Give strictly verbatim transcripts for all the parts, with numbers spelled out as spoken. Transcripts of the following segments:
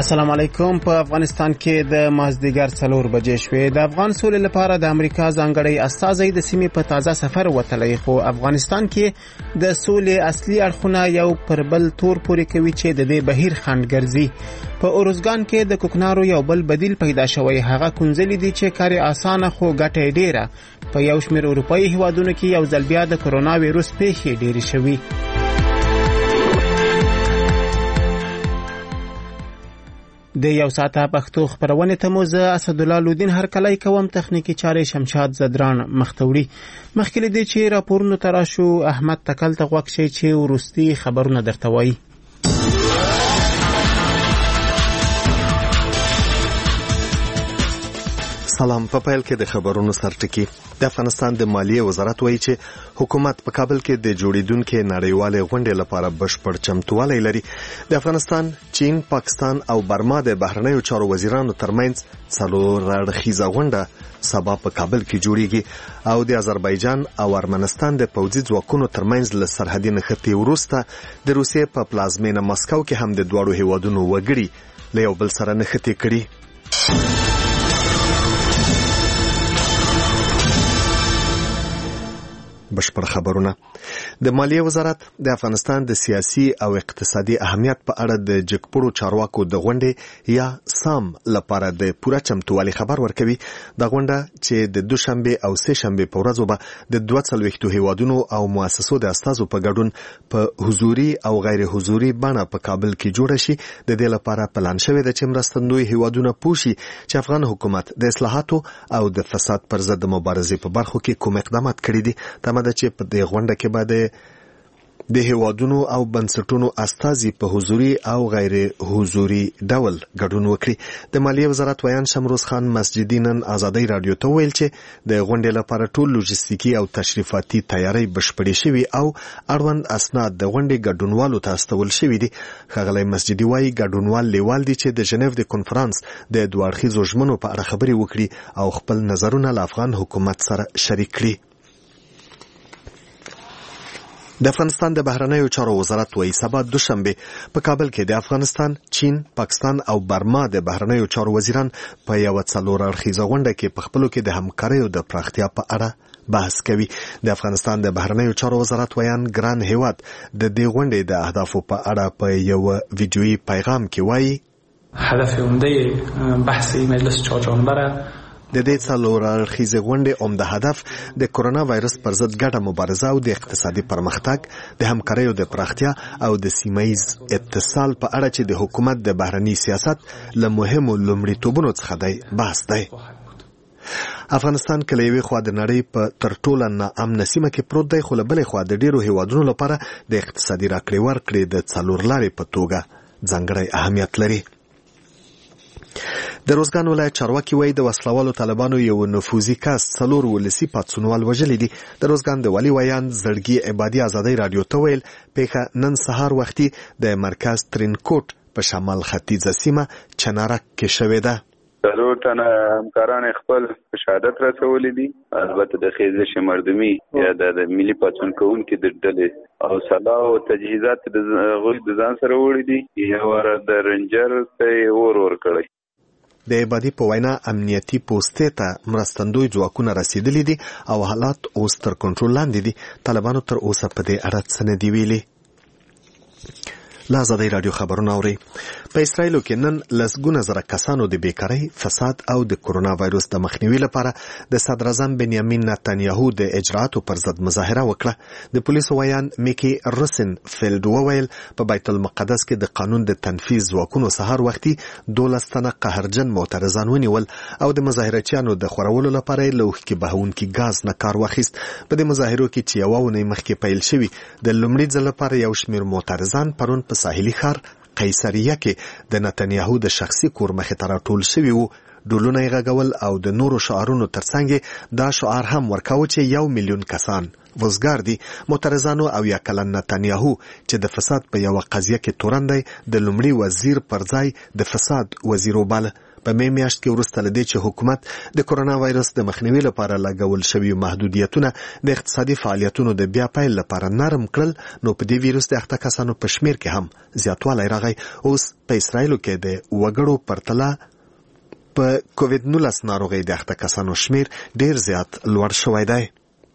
السلام علیکم. په افغانستان کې د مازدیګر څلور بجې شوې. د افغان سولې لپاره د امریکا ځانګړی استازی د سیمې په تازه سفر وتلی، خو افغانستان کې د سولې اصلي اړخونه یو پر بل تور پورې کوي چې د دې بهیر خنډ ګرځي. په اورزګان کې د کوکنارو یو بل بدیل پیدا شوی، هغه کونځلې دي چې کار اسانه خو ګټه ډیره. په یو شمېر اروپایي هیوادونو کې یو ځل بیا د کرونا وایرس پیښې ډېرې شوي. د یو ساعته پښتو خبرونه ته مو زه اسدالله لودین هر کله کوم، تخنیکی چارې شمشاد زدران مختوري. مخکې دې چې راپورونه تراشو احمد تکل ته غوښ شي چې ورستي خبرونه درته وایي. سلام. په پیل کې د خبرونو سرټکی. د افغانستان د مالیې وزارت وایي چې حکومت په کابل کې د جوړیدونکو نړیوالې غونډې لپاره بشپړ چمتووالی لري. د افغانستان، چین، پاکستان او برما د بهرنیو چارو وزیرانو ترمنځ څلور اړخیزه غونډه سبا په کابل کې جوړیږي او د آذربایجان او ارمنستان د پوځي ځواکونو ترمنځ له سرحدي نښتې وروسته د روسیې په پلازمینه مسکو کې هم د دواړو هیوادونو وګړي له یو بل سره نښتې کړي. بشپړ خبرونه. د مالیې وزارت د افغانستان د سیاسي او اقتصادي اهمیت په اړه د جګپړو چارواکو د غونډې یا سام لپاره د پوره چمتووالي خبر ورکوي. د غونډه چې د دوشنبه او سه شنبه په ورځو به د دوه څلوېښتو هیوادونو او مؤسسو د استازو په ګډون په حضوري او غیر حضوري بڼه په کابل کې جوړ شي. د دې لپاره پلان شوی د چې مرستندوی هیوادونه پوښي چې افغان حکومت د اصلاحاتو او د فساد پر ضد د مبارزې په برخو کې کوم اقدامات کړي دي. تمه ده چې په دې غونډه کې به د هیوادونو او بنسټونو استازي په حضوري او غیر حضوري ډول ګډون وکړي. د مالیې وزارت ویان شمروز خان مسجدي نن آزادۍ رادیو ته ویل چې د غونډې لپاره ټول لوجستیکي او تشریفاتي تیاری بشپړې شوي او اړوند اسناد د غونډې ګډونوالو ته استول شوي دي. ښاغلی مسجدي وایي ګډونوال لیوال دي چې د ژنیو د کنفرانس د دوه اړخیزو ژمنو په اړه خبرې وکړي او خپل نظرونه له افغان حکومت سره شریک کړي. د افغانستان د بهرنیو چارو وزارت وایي سبا دوشنبه په کابل کې د افغانستان، چین، پاکستان او برما د بهرنیو چارو وزیران په یو څلور اړخیزه غونډه کې په خپلو کې د همکاریو د پراختیا په اړه بحث کوي. د افغانستان د بهرنیو چارو وزارت ویان ګران هیواد د دې غونډې د اهدافو په اړه په یو ویډیويي پیغام کې وایي هدف عمده بحث مجلس چهار جانبه د دې څلور اړخیزې غونډې عمده هدف د کرونا وایرس پر ضد ګډه مبارزه او د اقتصادي پرمختګ، د همکاریو د پراختیا او د سیمه‌ایز اتصال په اړه چې د حکومت د بهرني سیاست له مهمو لومړیتوبونو څخه دی بحث دی. افغانستان کله یوې خوا د نړۍ په تر ټولو ناامنه سیمه کې پروت دی، خو له بلې خوا د ډیرو هیوادونو لپاره د اقتصادي راکړې ورکړې د څلور لارې په توګه ځانګړی اهمیت لري. د روزګان ولایت چارواکي وایي د وسلوالو طالبانو یو نفوذي کس څلور ولسي پاڅونوال وژلي دي. د روزګان د والي ویان زړګي عبادي آزادۍ رادیو ته ویل پیښه نن سهار وختي د مرکز ترینکوټ په شمال ختیځه سیمه چنارک کې شوې ده. څلور تنه همکاران خپل شهادت رسولي دي، البته د خیزش مردمي یا د ملي پاڅون کوونکو د ډلې او سلاح او تجهیزات د غوښ د ځان سره وړي دي. یو ور د رنجر ته ور ور کړی. د عبادي په وینا امنیتي پوستې ته مرستندوی ځواکونه رسیدلي دي او حالات اوس تر کنټرول لاندې دي. طالبانو تر اوسه په دې اړه څه نه دي ویلي. لا آزادۍ رادیو خبرونه اوري. په اسرائیلو کې نن لسګونه زره کسانو د بیکارۍ، فساد او د کرونا وایرس د مخنیوي لپاره د صدر اعظم بنیامین نتنیاهو د اجراءاتو پر ضد مظاهره وکړه. د پولیسو ویان میکی رسن فیلډ وویل په بیت المقدس کې د قانون د تنفیذ ځواکونو سهار وختي دولس تنه قهرجن معترضان ونیول او د مظاهرچیانو د خورولو لپاره له اوښکې بهونکي ګاز نه کار واخیست. په دې مظاهرو کې چې یوه اونۍ مخکې پیل شوي د لومړي ځل لپاره یو شمېر معترضان پرون په ساحلي ښار قیصریه کې د نتنیاهو د شخصي کور مخې ته راټول شوي وو. ډولونه یې غږول او د نورو شعارونو ترڅنګ دا شعار هم ورکاوه چې یو میلیون کسان وزګار دي. معترضانو او یا کلن نتنیاهو چې د فساد په یوه قضیه کې تورن دی د لومړي وزیر پر ځای د فساد وزیر وباله. په می میاشت کې وروسته لدې چې حکومت د کورونا وایرس د مخنیوي لپاره لګول شوی محدودیتونه د اقتصادي فعالیتونو د بیا پیل لپاره نرم کړل، نو په دې ویروس د اخته کسانو په شمیر کې هم زیاتوالی راغی. اوس په اسرائیلو کې د وګړو پرتله په کووډ نولس ناروغۍ د اخته کسانو شمیر ډیر زیات لوړ شوی دی.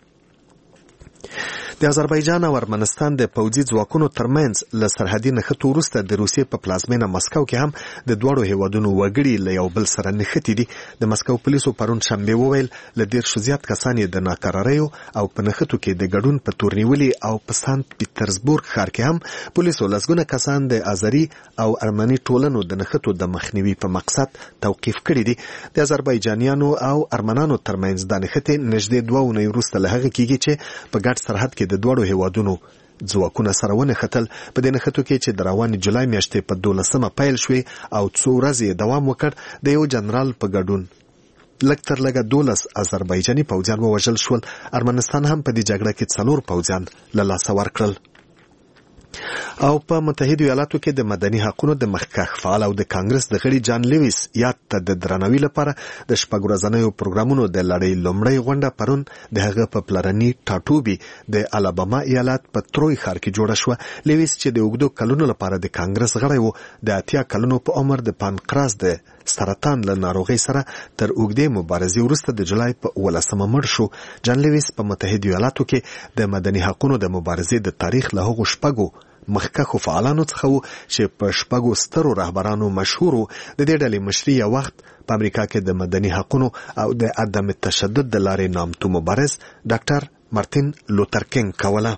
د آذربایجان او ارمنستان د پوځي ځواکونو ترمنځ له سرحدي نښتو وروسته د روسیې په پلازمینه مسکو کې هم د دواړو هیوادونو وګړي له یو بل سره نښتي دي. د مسکو پولیسو پرون شنبه وویل له دېرشو زیات کسان یې د ناکراریو او په نښتو کې د ګډون په تور نیولي او په سانت پیټرزبورګ ښار کې هم پولیسو لسګونه کسان د آذري او ارمني ټولنو د نښتو د مخنیوي په مقصد توقیف کړي دي. د آذربایجانیانو او ارمنانو ترمنځ د نښتې نږدې دوه اونۍ وروسته له هغه کېږي چې په ګډ سرحد کې د دواړو هیوادونو ځواکونه سره ونښتل. په دې نښتو کې چې د روانې جولای میاشتې په دولسمه پیل شوې او څو ورځې دوام وکړ، د یو جنرال په ګډون لږ تر لږه دولس آذربایجاني پوځیان ووژل شول. ارمنستان هم په دې جګړه کې څلور پوځیان له لاسه ورکړل. او په متحده ایالاتو کې د مدني حقوقو د مخکښ فعال او د کانګرس د غړي جان لیویس یاد ته د درناوي لپاره د شپږ ورځنیو پروګرامونو د لړۍ لومړۍ غونډه پرون د هغه په پلرني ټاټوبي د الاباما ایالت په تروي ښار کې جوړه شوه. لیویس چې د اوږدو کلونو لپاره د کانګرس غړی و، د اتیا کلونو په عمر د پانکراس د سرطان له ناروغۍ سره تر اوږدې مبارزې وروسته د جولای په ولسمه مړ شو. جان لیویس په متحده ایالاتو کې د مدني حقوقو د مبارزې د تاریخ له هغو شپږو مخکښو فعالانو څخه و چې په شپږو سترو رهبرانو مشهورو. د دې ډلې مشري یو وخت په امریکا کې د مدني حقوقو او د عدم تشدد د لارې نامتو مبارز ډاکټر مارتین لوتر کینګ کوله.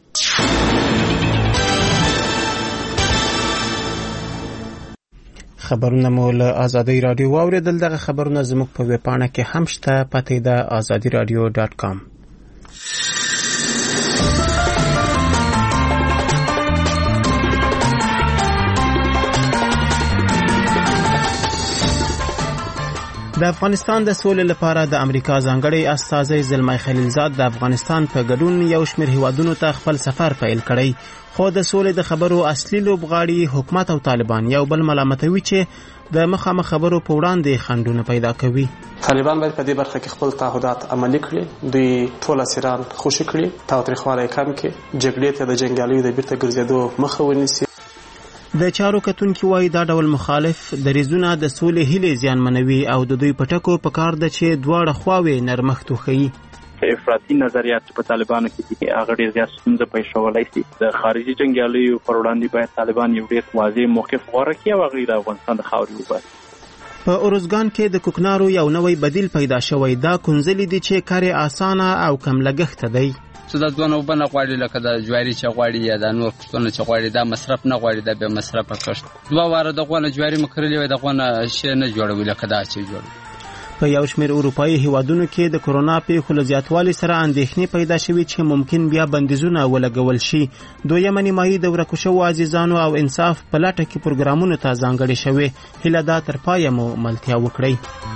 خبرونه مو له آزادۍ رادیو واوریدل. دغه خبرونه زموږ په ویب پاڼه کې هم شته، پته ده آزادی رادیو ډاټ کام. د افغانستان د سولې لپاره د امریکا ځانګړی استازی زلمی خلیلزاد د افغانستان په ګډون یو شمېر هیوادونو ته خپل سفر پیل کړی، خو د سولې د خبرو اصلي لوبغاړي حکومت او طالبان یو بل ملامتوي چې د مخامخ خبرو په وړاندې خنډونه پیدا کوي. طالبان باید په دې برخه کې خپل تعهدات عملي کړي، دوی ټول اسیران خوشي کړي، تاوتریخوالی کم کړي، جګړې ته د جنګیالیو د بیرته ګرځېدو مخه ونیسي. د چارو کتونکي وایي دا ډول مخالف دریځونه د سولې هیلې زیانمنوي او د دوی په ټکو په کار ده چې دواړه خواوې نرمښت وښیي. افراطي نظریات چې په طالبانو کې دي هغه ډېر زیات ستونزه پیښولی شي. د خارجي جنګیالیو پر وړاندې باید طالبان یو ډېر واضح موقف غوره کړي او هغوی د افغانستان د خاورې وباسي. په اورزګان کې د کوکنارو یو نوی بدیل پیدا شوی. دا کنځلې دي چې کار یې اسانه او کم لګښته دی. څه د دوه نوبه نه غواړي، لکه د جواري چې غواړي یا د نور کښتونه چې غواړي، دا مصرف نه غواړي، دا بیا مصرفه کښت. دوه واره دغه نه جواري مکرلې وي، دغه نه شی نه جوړوي لکه دا چې جوړوي. په یو شمېر اروپایي هیوادونو کې د کورونا پیښو له زیاتوالي سره اندېښنې پیدا شوي چې ممکن بیا بندیزونه ولګول شي. دویمه نیمایي د ورکو شوو عزیزانو او انصاف په لټه کې پروګرامونو ته ځانګړې شوې. هیله ده تر پایه مو ملتیا وکړئ.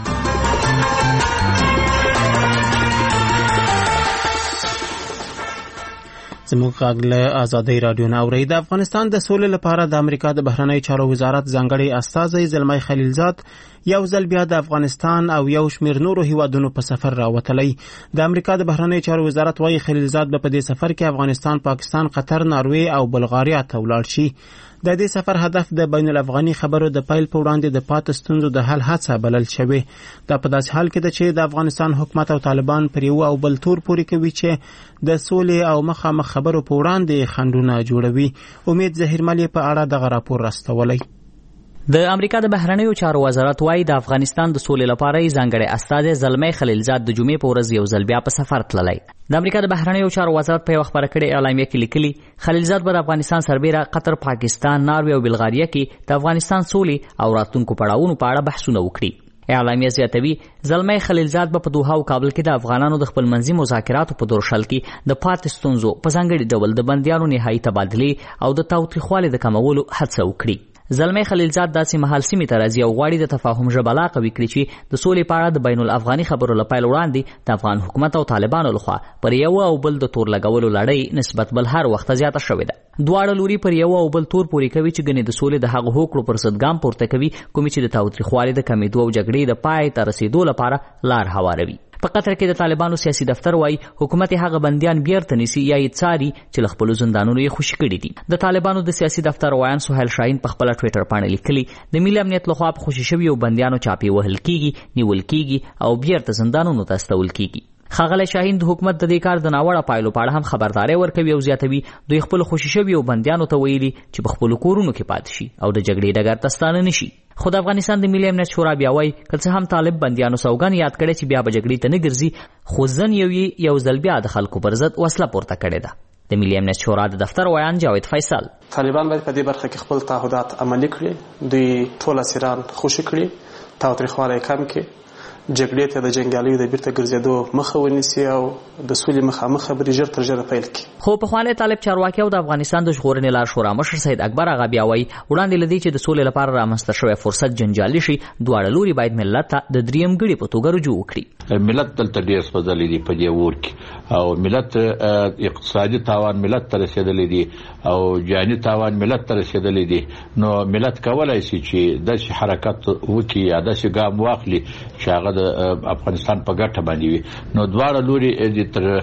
زموږ غږ له آزادۍ رادیو نه اورئ. د افغانستان د سولې لپاره د امریکا د بهرنیو چارو وزارت ځانګړی استازی زلمی خلیلزاد یو ځل بیا د افغانستان او یو شمېر نورو هیوادونو په سفر راوتلی. د امریکا د بهرنیو چارو وزارت وايي خلیلزاد به په دې سفر کې افغانستان، پاکستان، قطر، ناروې او بلغاریا ته ولاړ شي. د دې سفر هدف د بین الافغاني خبرو د پیل په وړاندې د پاتې ستونزو د حل هڅه بلل شوې. دا په داسې حال کې ده چې د افغانستان حکومت او طالبان پر یو او بل تور پورې کوي چې د سولې او مخامخ خبرو په وړاندې خنډونه جوړوي. امید ظهیرمل په اړه دغه راپور راستولی. د امریکا د بهرنیو چارو وزارت وايي د افغانستان د سولې لپاره یې ځانګړی استازی زلمی خلیلزاد د جمعې په ورځ یو ځل بیا په سفر تللی. د امریکا د بهرنیو چارو وزارت په یو خبره کړې اعلامیه کې لیکلي خلیلزاد به د افغانستان سربیره قطر، پاکستان، ناروې او بلغاریا کې د افغانستان سولې او راتلونکو پړاوونو په اړه بحثونه وکړي. اعلامیه زیاتوي زلمی خلیلزاد به په دوحه او کابل کې د افغانانو د خپل منځي مذاکراتو په دورشل کې د پاتې ستونزو په ځانګړي ډول د بندیانو نهایي تبادلې او د تاوتریخوالي د کمولو هڅه وکړي. زلمی خلیلزاد داسې مهال سیمې ته راځي او غواړي د تفاهم ژبه لا قوي کړي چې د سولې په اړه د بین الافغاني خبرو له پیل وړاندې د افغان حکومت او طالبانو لخوا پر یو او بل د تور لګولو لړۍ نسبت بل هر وخت زیاته شوې ده. دواړه لوري پر یو او بل تور پورې کوي چې ګنې د سولې د هغو هوکړو پر ضد ګام پورته کوي کومې چې د تاوتریخوالي د کمېدو او جګړې د پای ته رسېدو لپاره لار هواروي. په قطر کې د طالبانو سیاسي دفتر وایي حکومت هغه بندیان بیرته نیسي یا یې څاري چې له خپلو زندانونو یې خوشي کړي دي. د طالبانو د سیاسي دفتر وایان سهیل شاهین په خپله ټویټر پاڼه لیکلي د ملي امنیت لخوا په خوشي شویو بندیانو چاپې وهل کیږي، نیول کیږي او بیرته زندانونو ته استول کیږي. ښاغلی شاهین د حکومت د دې کار د ناوړه پایلو په اړه هم خبرداری ورکوي او زیاتوي دوی خپلو خوشي شویو بندیانو ته ویلي چې په خپلو کورونو کې پاتې شي او د جګړې ډګر ته ستانه نه شي. خو د افغانستان د ملي امنیت شورا بیا وایي که څه هم طالب بندیانو سوګند یاد کړی چې بیا به جګړې ته نه ګرځي، خو ځن یو یې یو ځل بیا د خلکو پر ضد وسله پورته کړې ده. د ملي امنیت شورا د دفتر ویان جاوید فیصل طالبان باید په دې برخه کې خپل تعهدات عملي کړي، دوی ټول اسیران خوشي کړي، تاوتریخوالی کم کړي، جګړې ته د جنګیالیو د بیرته ګرځېدو مخه ونیسي او د سولې مخامخ خبرې ژر تر ژره پیل کړي. خو پخوانی طالب چارواکي او د افغانستان د ژغورنې لار شورا مشر سید اکبر اغا بیا وایي وړاندې له دې چې د سولې لپاره رامنځته شوی فرصت جنجالي شي، دواړه لوري باید ملت ته د دریم ګړي په توګه رجوع وکړي. ملت دلته ډېر سوځلی دی په دې اور کې او ملت اقتصادي تاوان ملت ته رسېدلی دی او جاني تاوان ملت ته رسېدلی دی. نو ملت کولی شي چې داسې حرکت وکړي یا داسې ګام واخلي چې هغه د افغانستان په ګټه باندې وي. نو دواړه لوري دې تر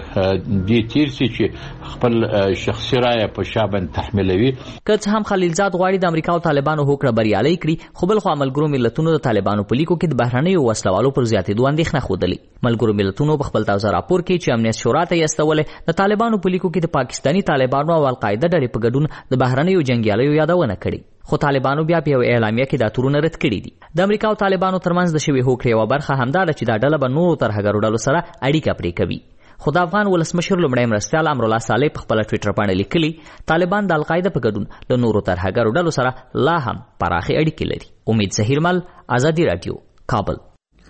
دې تیر شي چې خپل شخصي رایه په شا باندې تحمیلوي. که څه هم خلیلزاد غواړي د امریکا او طالبانو هوکړه بریالۍ کړي، خو بل خوا ملګرو ملتونو د طالبانو په لیکو کې د بهرنیو وسلوالو پر زیاتېدو اندېښنه ښودلې. ملګرو ملتونو په خپل تازه راپور کې چې امنیت شورا ته یې استولی د طالبانو په لیکو کې د پاکستاني طالبانو او القاعده ډلې په ګډون د بهرنیو جنګیالیو یادونه کړې. خو طالبانو بیا په یو اعلامیه کې دا تورونه رد کړي دي. د امریکا او طالبانو ترمنځ د شوې هوکړې یوه برخه همدا ده چې دا ډله به نورو ترهګرو ډلو سره اړیکه پرې کوي. خو د افغان ولسمشر لومړی مرستیال امرالله صالح په خپله ټویټر باندې لیکلي طالبان د القاعده په ګډون له نورو ترهګرو ډلو سره لا هم پراخې اړیکې لري. امید زهیرمل، ازادي راډیو، کابل.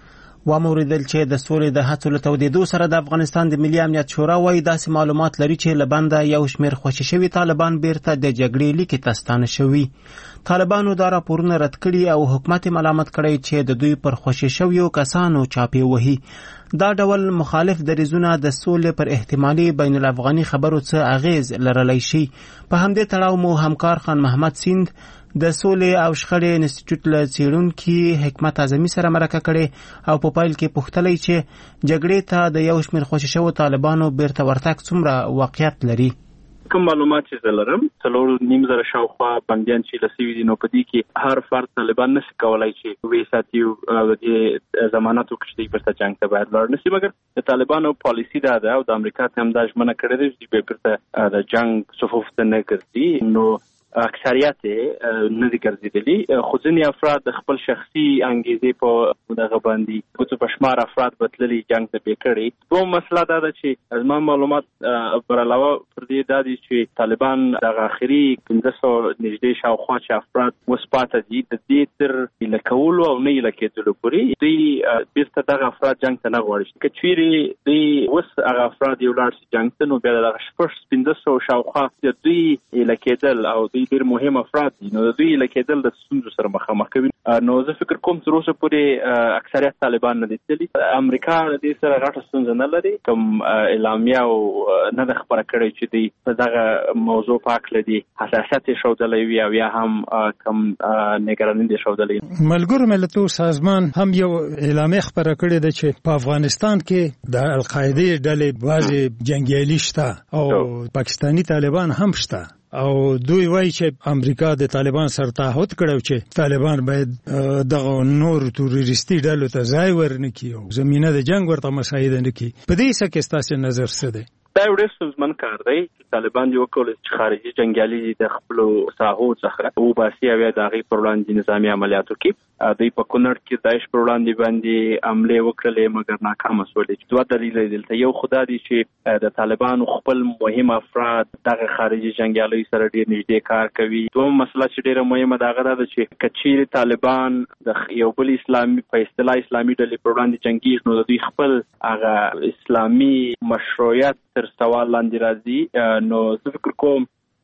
وموریدل چې د سولې د هڅو له تودېدو سره د افغانستان د ملي امنیت شورا وایي داسې معلومات لري چې له بنده یو شمېر خوشي شوي طالبان بیرته د جګړې لیکې ته ستانه شوي. طالبانو دا راپورونه رد کړي او حکومت یې ملامت کړی چې د دوی پر خوشي شویو کسانو چاپې وهي. دا ډول مخالف دریځونه د سولې پر احتمالي بین الافغاني خبرو څه اغیز لرلی شي. په همدې تړاو مو همکار خان محمد سیند د سولې او شخړې انسټیټیوټ له څېړونکي حکمت اعظمي سره مرکه کړې او په پیل کې پوښتلی چې جګړې ته د یو شمېر خوشي شوو طالبانو بیرته ورتګ څومره واقعیت لري. کوم معلومات چې زه لرم څلور نیم زره شاوخوا بندیان چې لسوي دي، نو په دې کې هر فرد طالبان نشي کولای چې وې ساتي او د ضمانت وکړي چې بیرته جنګ ته باید لاړ نشي. مګر د طالبانو پالیسي دا ده او د امریکا ته هم دا ژمنه کړې ده چې بیرته د جنګ صفوف ته نه ګرځي. نو اکثریت نه دي ګرځېدلي، خو ځینې افراد د خپل شخصي انګیزې په دغه باندې ګوتو په شمار افراد بتللي جنګ ته پې کړي. دویم مسله دا ده چې زما معلومات بر علاوه پر دې دا دي چې طالبان دغه آخري پنځه سوه نږدې شاوخوا چې افراد اوس پاته دي د دې تر ایله کولو او نه ایله کېدلو پورې دوی بیرته دغه افراد جنګ ته نه غواړي. که چیرې دوی اوس هغه افراد یو لاړ شي جنګ ته، نو بیا دغه شپږ پنځه سوه شاوخوا د دوی ایله کېدل او دوی ډېر مهم افراد دي، نو دوی ایله کېدل د ستونزو سره مخامخ کوي. نو زه فکر کوم تر اوسه پورې اکثریت طالبان نه دي تللي. امریکا د دې سره غټه ستونزه نه لري، کوم اعلامیه او نه ده خبره کړې چې دوی په دغه موضوع په هکله دي حساسیت یې ښودلی وي او یا هم کوم نګراني دي ښودلی. ملګرو ملتونو سازمان هم یو اعلامیه خبره کړې ده چې په افغانستان کې د القاعدې ډلې بعضې جنګیالي شته او پاکستاني طالبان هم شته او دوی وایي چې امریکا د طالبان سره تعهد کړی چې طالبان باید دغه نور تروریستي ډلو ته ځای ورنکړي او زمینه د جنګ ورته مساعده نه کړي. په دې څه کې ستاسو نظر څه دی؟ دا یو ډېر ستونزمن کار دی چې طالبان یې وکولی چې خارجي جنګیالي د خپلو ساحو څخه وباسي او یا د هغې پر وړاندې نظامي عملیات وکړي. دوی په کونړ کې داعش پر وړاندې باندې حملې وکړلې مګر ناکامه سولې. دوه دلیله دي دلته. یو خو دا دی چې د طالبانو خپل مهم افراد دغه خارجي جنګیالیو سره ډېر نږدې کار کوي. دویمه مسله چې ډېره مهمه ده هغه دا ده چې که چیرې طالبان د یو بل اسلامي په اصطلاح اسلامي ډلې پر وړاندې جنګېږي، نو د دوی خپل هغه اسلامي مشروعیت تر سوال لاندې راځي. نو زه فکر کوم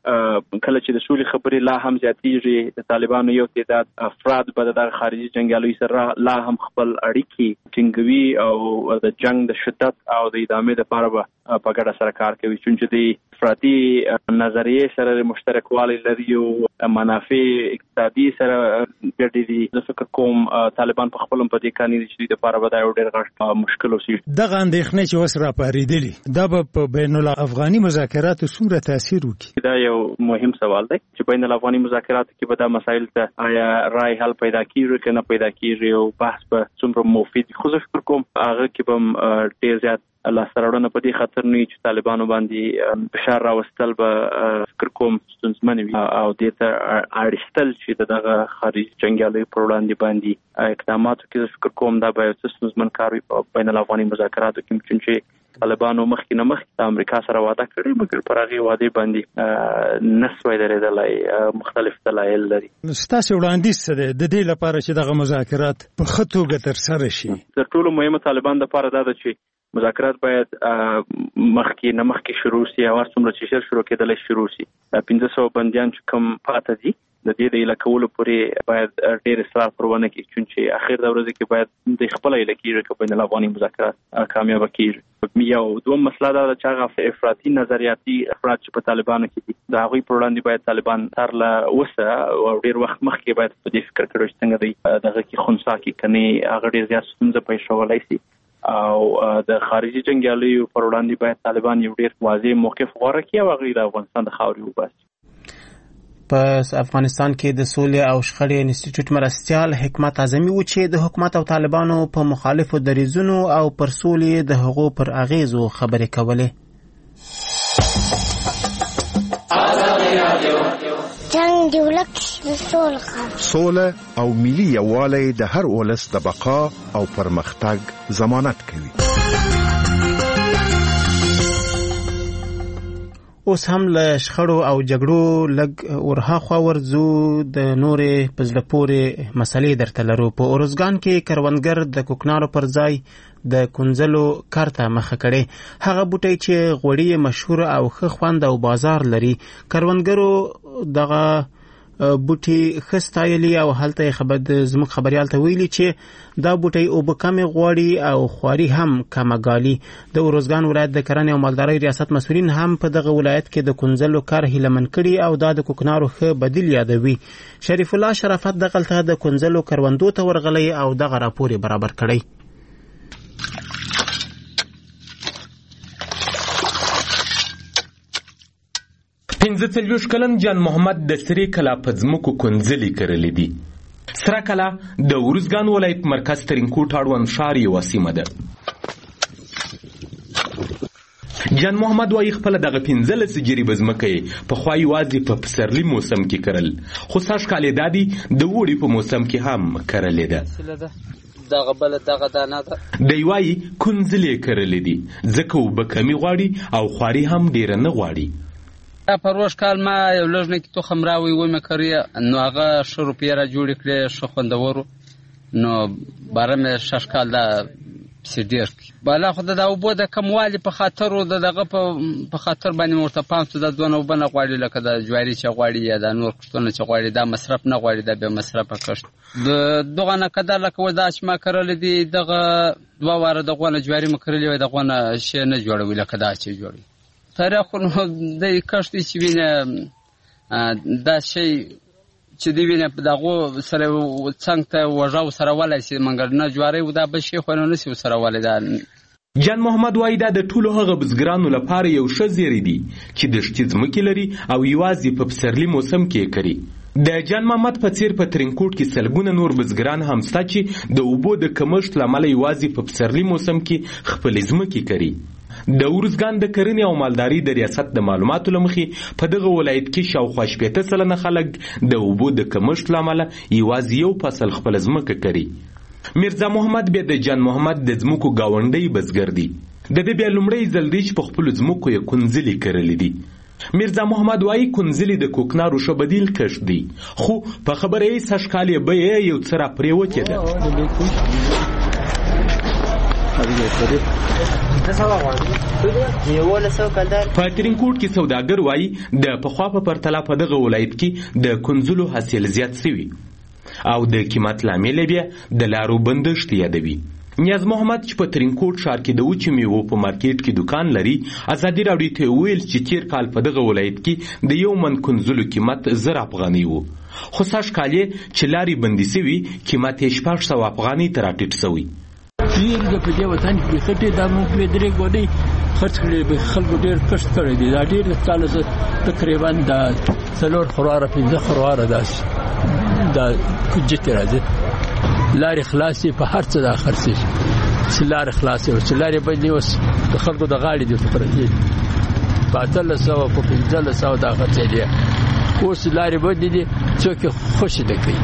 کله چې د سولې خبرې لا هم زیاتېږي د طالبانو یو تعداد افراد به د خارجي جنګیالیو سره لا هم خپل اړیکې ټینګوي او د جنگ د شدت او د ادامې لپاره به په ګډه سره کار کوي چې د افراطي نظریې سره مشترکوالی لري او منافع اقتصادي سره ګډې دي. زه فکر کوم طالبان په خپل په دې کاني چې د لپاره به دا یو ډېر غټ مشکل وسي. دغه اندېښنې چې اوس راپارېدلې دا به په بین الافغاني مذاکراتو څومره تاثیر وکړي؟ دا یو مهم سوال دی چې بین الافغاني مذاکراتو کې به دا مسایل ته آیا رای حل پیدا کیږي که نه پیدا کیږي او بحث به څومره مفید. خو زه فکر کوم هغه کې به ډېر زیات لاسته په دې خاطر نه چې طالبانو باندې فشار راوستل به فکر کوم ستونزمن وي او دې ته اړیستل چې دغه خارجي جنګیالیو پر وړاندې باندې اقداماتو کې فکر کوم دا به یو ستونزمن کار وي په بین الافغاني مذاکراتو کې چې طالبانو مخکې نه مخکې د امریکا سره وعده کړې مګر پر هغې وعدې باندې نسوی درېدلی مختلف دلایل لري. ستاسو وړاندیز څه دی د دې لپاره چې دغه مذاکرات په ښه توګه ترسره شي؟ تر ټولو مهمه طالبان دپاره دا ده چې مذاکرات باید مخکې نه مخکې شروع شي او هر څومره چې ژر شروع کېدلی شروع شي. پنځه سوه بندیان چې کوم پاته دي د دې د ایله کولو پورې باید ډېر اصرار پر ونه کړي چې اخر د ورځې کې باید د خپله ایله کېږي که بین الافغاني مذاکرات کامیابه کېږي. یو دوم مسله دا ده چې هغه افراطي نظریاتي افراد چې په طالبانو کې دي د هغوی پر وړاندې باید طالبان ترله وسه او ډېر وخت مخکې باید په دې فکر کړی چې څنګه دی دغه کې خنثی کړي که نه هغه ډېر زیات ستونزه پیښولی شي او د خارجي جنګیالیو پر وړاندې باید طالبان یو ډېر واضح موقف غوره کړي او هغوی د افغانستان د خاورې وباسي. په افغانستان کې د سولې او شخړې انسټیټیوټ مرستیال حکمت اعظمي و چې د حکومت او طالبانو په مخالفو دریځونو او پر سولې د هغو پر اغیزو خبرې کولې. جنگ دی ولک د سولې سوله او ملي یووالی د هر ولس د بقا او پرمختګ ضمانت کوي. اوس هم له شخړو او جګړو لږ ورهاخوا ورځو د نورې په زړه پورې مسلې درته لرو. په ارزګان کې کروندګر د کوکنارو پر ځای د کنځلو کار ته مخه کړې. هغه بوټی چې غوړي مشهور او ښه خوند او بازار لري کروندګرو دغه بوټي ښه ستایلي او هلته یې خبر زموږ خبریال ته ویلي چې دا بوټی اوبه کمې غواړي او خواري هم کمه ګالي. د ارزګان ولایت د کرنې او مالدارۍ ریاست مسؤلین هم په دغه ولایت کې د کنځلو کار هیلمن کړي او دا د کوکنارو ښه بدیل یادوي. شریف الله شرافت دغلته د کنځلو کروندو ته ورغلی او دغه راپور برابر کړی. پنځه څلوېښت کلن جان محمد د سرې کلا په ځمکو کنځلې کرلې دي. سره کلا د ارزګان ولایت مرکز ترینکوټ اړوند ښار یوه سیمه ده. جان محمد وایي خپله دغه پنځلس جریبه ځمکه یې پخوا یوازې په پسرلي موسم کې کرل خو سږ کال یې دا دي د اوړي په موسم کې هم کرلې ده. دغه بله دغه دانه ده دی وایي کنځلې کرلې دي ځکه اوبه کمې غواړي او خواري هم ډېره نه غواړي. په روش کال ما یو لږ نه کې تخم راوی ومې کرې نو هغه ښه روپۍ را جوړې کړې ښه خوندورو نو باره مې شش کال دا پسې ډېر کړي. بالا خو د اوبو د کموالي په خاطر د دغه په خاطر باندې مې ورته پام شو دا دونه اوبه نه غواړي لکه د جواري چې غواړي یا د نور کښتونه چې غواړي دا مصرف نه غواړي دا بې مصرفه کښت. د دغه نه قدر لکه و دا چې ما کرلی دي دغه دوه واره دغه نه جواري مې کرلي وای دغه نه شی نه جوړوي لکه دا چې جوړوي. تاریخ نو د کښت چې وینه دا شی چې دی وینه په دغه سره څنګه ته وژاو سره ولای شي مګر نه جواري و دا به شي خو نه نسی سره ولای دا. جان محمد وایي دا د ټولو هغه بزګرانو لپاره یو ښه زیری دی چې دښتې ځمکې لري او یوازې په پسرلي موسم کې کري. د جان محمد په څیر په ترینکوټ کې سلګونه نور بزګران هم شته چې د اوبو د کمښت له امله یوازې په پسرلي موسم کې خپلې ځمکې کري. د ارزګان د کرنې او مالدارۍ د ریاست د معلوماتو له مخې په دغه ولایت کې شاوخوا شپېته سلنه خلک د اوبو د کمښت له امله یوازې یو فصل خپله ځمکه کري. میرزا محمد بیا د جان محمد د ځمکو ګاونډی بزګر دی. د ده بیا لومړی ځل دی چې په خپلو ځمکو یې کنځلې کرلې دي. میرزا محمد وایي کنځلې د کوکنارو ښه بدیل کښت دی خو په خبره یې سږ کال یې بیه یو څه راپرېوتې ده. په ترینکوټ کې سوداګر وایي د پخوا په پرتله په دغه ولایت کې د کنځلو حاصل زیات شوی او د قیمت لامل بیا د لارو بندښت یادوي. نیاز محمد چې په ترینکوټ ښار کې د وچو میوو په مارکیټ کې دکان لري ازادي راډیو ته ویل چې تیر کال په دغه ولایت کې د یو من کنځلو قیمت زر افغانۍ و، خو سږ کال یې چې لارې بندې شوي قیمت یې شپږ سوه افغانۍ ته راټیټ شوی. ډېر د په دې وطن کې خټې دا موږ پرې درې ګولۍ خرڅ کړي، خلکو ډېر کښت کړی دی. دا ډېر کاله زه تقریبا دا څلور خورواره پنځه خورواره داسې دا کوجې ته راځي. لارې خلاصې په هر څه دا خرڅې چې لارې خلاصې اوس چې لارې بندې اوس د خلکو د غاړې دې ته پرتې په اتلس سوه په پنځلس سوه دا خرڅې دی. اوس لارې بندې دي څوک یې خوشې نه کوي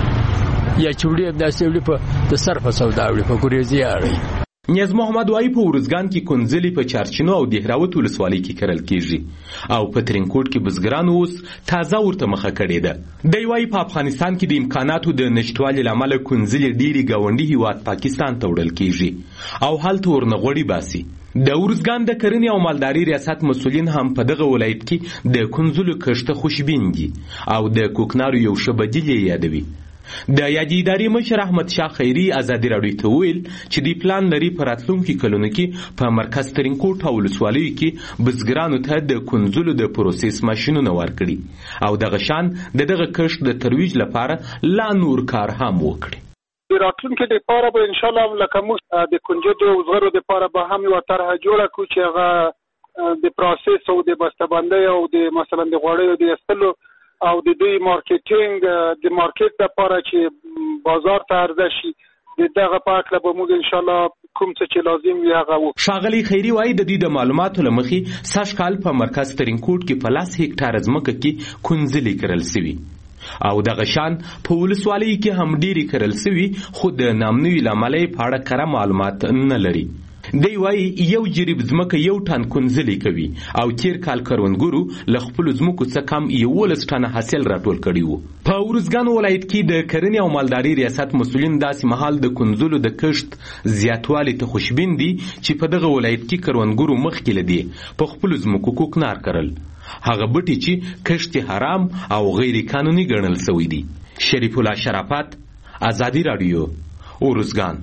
یا چې وړي همداسې وړي په د سر په سودا وړي په ګریزي اړوي. نیاز محمد وایي په ورزګان کې کنځلې په چارچینو او دهراوت ولسوالۍ کې کرل کېږي او په ترینکوټ کې بزګران اوس تازه ورته مخه کړې ده. دی وایي په افغانستان کې د امکاناتو د نشتوالي له امله کنځلې ډېرې ګاونډي هیواد پاکستان ته وړل کېږي او هلته ورنه غوړي باسي. د ورزګان د کرنې او مالداري ریاست مسؤلین هم په دغه ولایت کې د کنځلو کښت خوشبین دي او د کوکنارو یو ښه بدیل یې یادوي. د یادې ادارې مشر احمد شاه خیري ازادي راډیو ته ویل چې دی پلان لري په راتلونکي کلونو کې په مرکز ترینکوټ او ولسوالیو کې بزګرانو ته د کنځلو د پروسس ماشینونه ورکړي او دغه شان د دغه کښت د ترویج لپاره لا نور کار هم وکړي. د راتلونکي لپاره به ان شاء الله لکه موږ د کنجدو او زغرو لپاره به هم یو طرحه جوړه کړو چې هغه د پروسس او د بسته‌بندۍ او د مثلا د غوړیو د ایستلو او د دوی مارکیټینګ د مارکیټ لپاره چې بازار ته عرضه شي دغه په اړه به موږ ان شاء الله کوم څه چې لازم وي هغه وکړو. ښاغلي خیري وایي د دې د معلوماتو له مخې سږ کال په مرکز ترینکوټ کې په لاس هکټاره ځمکه کې کنځلې کرل سوي او دغه شان په ولسوالۍ کې هم ډېرې کرل سوي خو د نامنوي له امله یې په اړه کره معلومات نه لري. دی وایي یو جریب ځمکه یو ټن کنځلې کوي او تیر کال کروندګرو له خپلو ځمکو څخه کم یولس ټنه حاصل راټول کړي وو. په ورزګان ولایت کې د کرنې او مالداري ریاست مسؤلین داسې مهال د کنځلو د کښت زیاتوالي ته خوشبین دي چې په دغه ولایت کې کروندګرو مخکې له دې په خپلو ځمکو کوکنار کرل، هغه بټي چې کښت حرام او غیر قانوني ګڼل شوی دي. شریف الله شرافت، ازادي راډیو، ورزګان.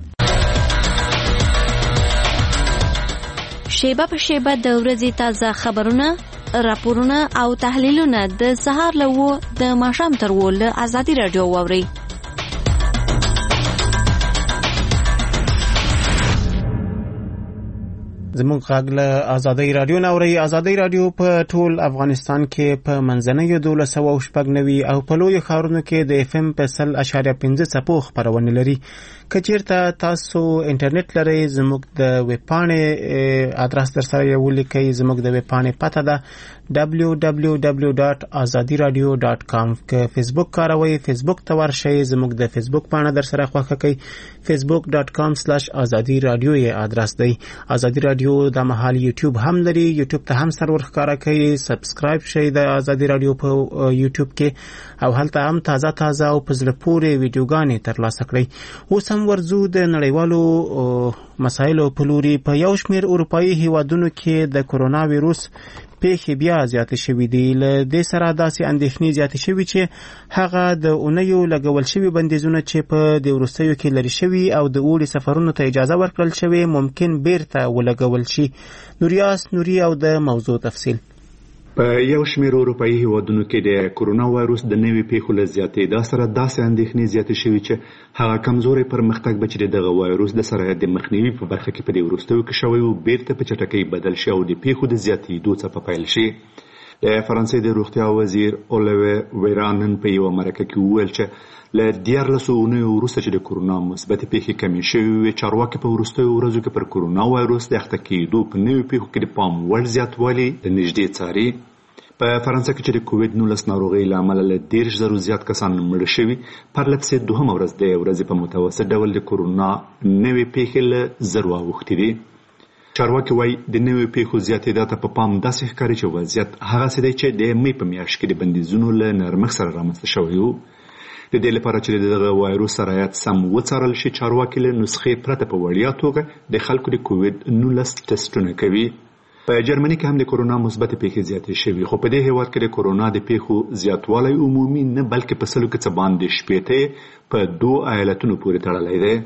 شیبه په شیبه د ورځې تازه خبرونه، راپورونه او تحلیلونه د سهار له و د ماښام تر و له ازادي راډیو واورئ. زموږ غږ له ازادي راډیو نه اورئ. ازادي راډیو په ټول افغانستان کې په منځنیو دولس سوه او شپږ نوي او په لویو ښارونو کې د اف ام په سل اشاریه پنځه څپو خپرونه لري. که چیرته تاسو انټرنیټ لرئ زموږ د ویبپاڼې ادرس در سره یې ولیکئ. زموږ د ویبپاڼې پته ده دبلیو دبلیو دبلیو ډاټ ازادي راډیو ډاټ کام. که فیسبوک کاروئ فیسبوک ته ورشئ، زموږ د فیسبوک پاڼه در سره خوښه کړئ فیسبوک ډاټ کام سلاش ازادي راډیو یې ادرس دی. ازادي راډیو د مهال یوټیوب هم لري، یوټیوب ته هم سرور ښکارا کوي. سبسکرایب شئ د ازادي راډیو په یوټیوب کې او هلته هم تازه تازه او په زړه پورې ویډیوګانې ترلاسه کړئ. اوس هم ورځو د نړیوالو مسایلو په لوري. په یو شمېر اروپایي هیوادونو کې د کرونا ویروس پیښې بیا زیاتې شوې دي. له دې سره داسې اندېښنې زیاتې شوې چې هغه د اونیو لګول شوي بندیزونه چې په د وروستیو کې لرې شوي او د اوړي سفرونو ته اجازه ورکړل شوې ممکن بیرته ولګول شي. نوریاس نوري او د موضوع تفصیل. په یو شمېر اروپایي هیوادونو کې د کرونا وایروس د نوي پیښو له زیاتېدا سره داسې اندېښنې زیاتې شوي چې هغه کمزوري پرمختګ به چې دغه وایروس د سره د مخنیوي په برخه کې په دې وروستیو کې شوی و بیرته په چټکۍ بدل شي او د پیښو د زیاتېدو څخه پیل شي. د فرانسې د روغتیا وزیر اولیویر ویران نن په یوه مرکه کې وویل چې له دیارلسو اونیو وروسته چې د کرونا مثبتې پیښې کمې شوې وې چارواکي په وروستیو ورځو کې پر کرونا وایروس د اخته کېدو په نویو پیښو کې د پام وړ زیاتوالی د نږدې څاري. په فرانسه کې چې د کووډ نولس ناروغۍ له امله له دېرش زرو زیات کسان مړه شوي، پرله پسې دوهمه ورځ د ورځې په متوسط ډول د کرونا نوې پیښې له زرو اوښتې دي. چارواکي وایي د نویو پیښو زیاتېدا ته په پام داسې ښکاري چې وضعیت هغسې دی چې د مې په میاشت کې د بندیزونو له نرمښت سره رامنځته شوی و. د دې لپاره چې دغه وایروس سرایت سم وڅارل شي چارواکي له نسخې پرته په وړیا توګه د خلکو د کووډ نولس ټسټونه کوي. په جرمني کې هم د کورونا مثبت پیښې زیاتې شوي، خو په دې هیواد کې د کورونا د پیښو زیاتوالی عمومي نه بلکې په سلو کې څه باندې شپېته په دوه ایالتونو پورې تړلی دی.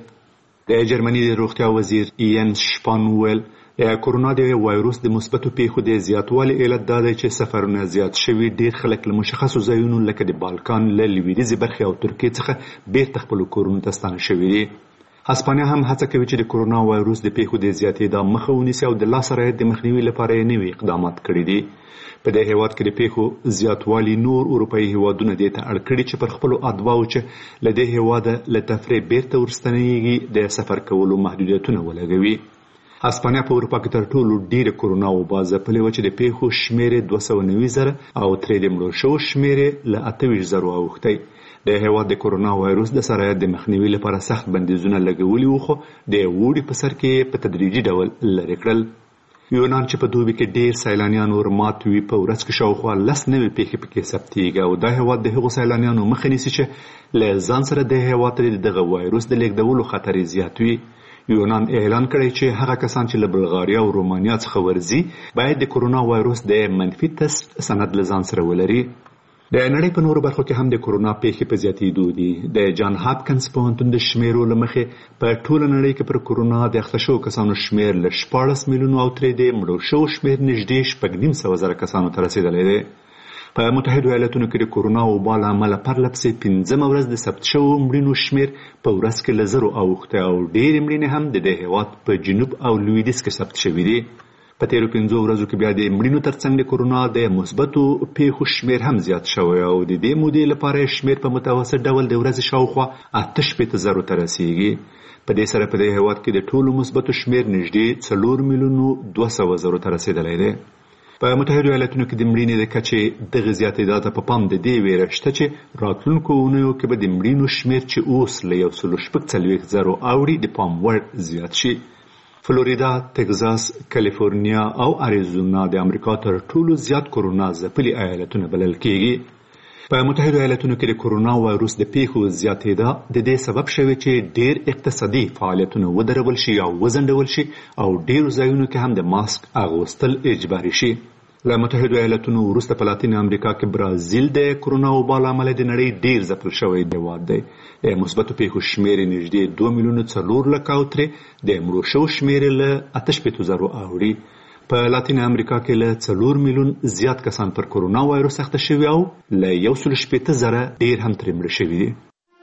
د جرمني د روغتیا وزیر یین شپان وویل کورونا د وایروس د مثبتو پیښو د زیاتوالي علت دا دی چې سفرونه زیات شوي، ډېر خلک له مشخصو ځایونو لکه د بالکان له لویدیځې برخې او ترکیې څخه بیرته خپلو کورونو ته ستانه شوي دي. هسپانیا هم هڅه کوي چې د کورونا وایروس د پیښو د زیاتېدا مخه ونیسي او د لا سرایت د مخنیوي لپاره یې نوي اقدامات کړي دي. په دې هیواد کې د پیښو زیاتوالي نور اروپایي هیوادونه دې ته اړ کړي چې پر خپلو ادعاوو چې له دې هیواده له تفریح بیرته ورستنېږي د سفر کولو محدودیتونه ولګوي. هسپانیا په اروپا کې تر ټولو ډیره کورونا وبا ځپلې وه چې د پیښو شمېر دوه سوه نوي زره او ترې د مړو شوو شمېر له اته ویشت زرو اوښتی. د هیواد د کورونا وایروس د سرایت د مخنیوي لپاره سخت بندیزونه لګولي وو، خو د اوړي په سر کې په تدریجي ډول لرې کړل. یونان چې په دوبي کې ډیر سیلانیان ورمات وي، په ورځ کې شاوخوا لس نوي پیښې پکې ثبتېږي او دا هیواد د هغو سیلانیانو مخه نیسي چې له ځان سره د هیواد ته دغه وایروس د لیږدولو خطر زیات وي. یونان اعلان کړی چې هغه کسان چې له بلغاریا او رومانیا څخه ورځي باید د کورونا وایروس د منفي تست سند له ځان سره ولري. د نړۍ په نورو برخو کې هم د کورونا پیښې په زیاتېدو دي. د جان هاپکنس پوهنتون د شمیرو له مخې په ټوله نړۍ کې پر کورونا د اخته شوو کسانو شمیر له شپاړس میلیونو او ترې د مړو شوو شمیر نږدې شپږ نیم سوه زره کسانو ته رسېدلی دی. په متحدو ایالتونو کې د کورونا وبا له امله پرله پسې پنځمه ورځ د ثبت شوو مړینو شمیر په ورځ کې له زرو اوښتی او ډېرې مړینې هم د دې هیواد په جنوب او لویدیځ کې ثبت شوي دي. په تیرو پنځو ورځو کې بیا د مړینو ترڅنګ د کورونا د مثبتو پیښو شمیر هم زیات شوی او د دې مودې لپاره شمیر په متوسط ډول د ورځې شاوخوا اته شپېته زرو ته رسیږي. په دې سره په دې هیواد کې د ټولو مثبتو شمیر نږدې څلور میلیونو دوه سوه زرو ته رسېدلی دی. په متحدو ایالتونو کې د مړینې د کچې دغه زیاتېدا ته په پام د دې ویره شته چې راتلونکو اونیو کې به د مړینو شمیر چې اوس له یو سلو شپږ څلوېښت زرو اوړي د پام وړ زیات شي. فلوریدا، تگزاس، کالیفورنیا او اریزونا د امریکا تر ټولو زیات کورونا ځپلي ایالتونه بلل کېږي. په متحدو ایالتونو کې د کورونا وایروس د پیښو زیاتېدا د دې سبب شوی چې ډېر اقتصادي فعالیتونه ودرول شي او وځنډول شي او ډېرو ځایونو کې هم د ماسک اغوستل اجباري شي. له متحدو ایالتونو وروسته په لاتین امریکا کې برازیل د کورونا وبا له امله د نړۍ ډېر ځپل شوی هیواد دی. د مثبتو پیښو شمېر یې نږدې دوه میلیونه څلور لکه او ترې د مړو شوو شمېر یې له اته شپېتو زرو اوړي. په لاتین امریکا کې له څلور میلیون زیات کسان پر کورونا وایروس اخته شوي او له یو سلو شپېته زره ډېر هم ترې مړه شوي دي.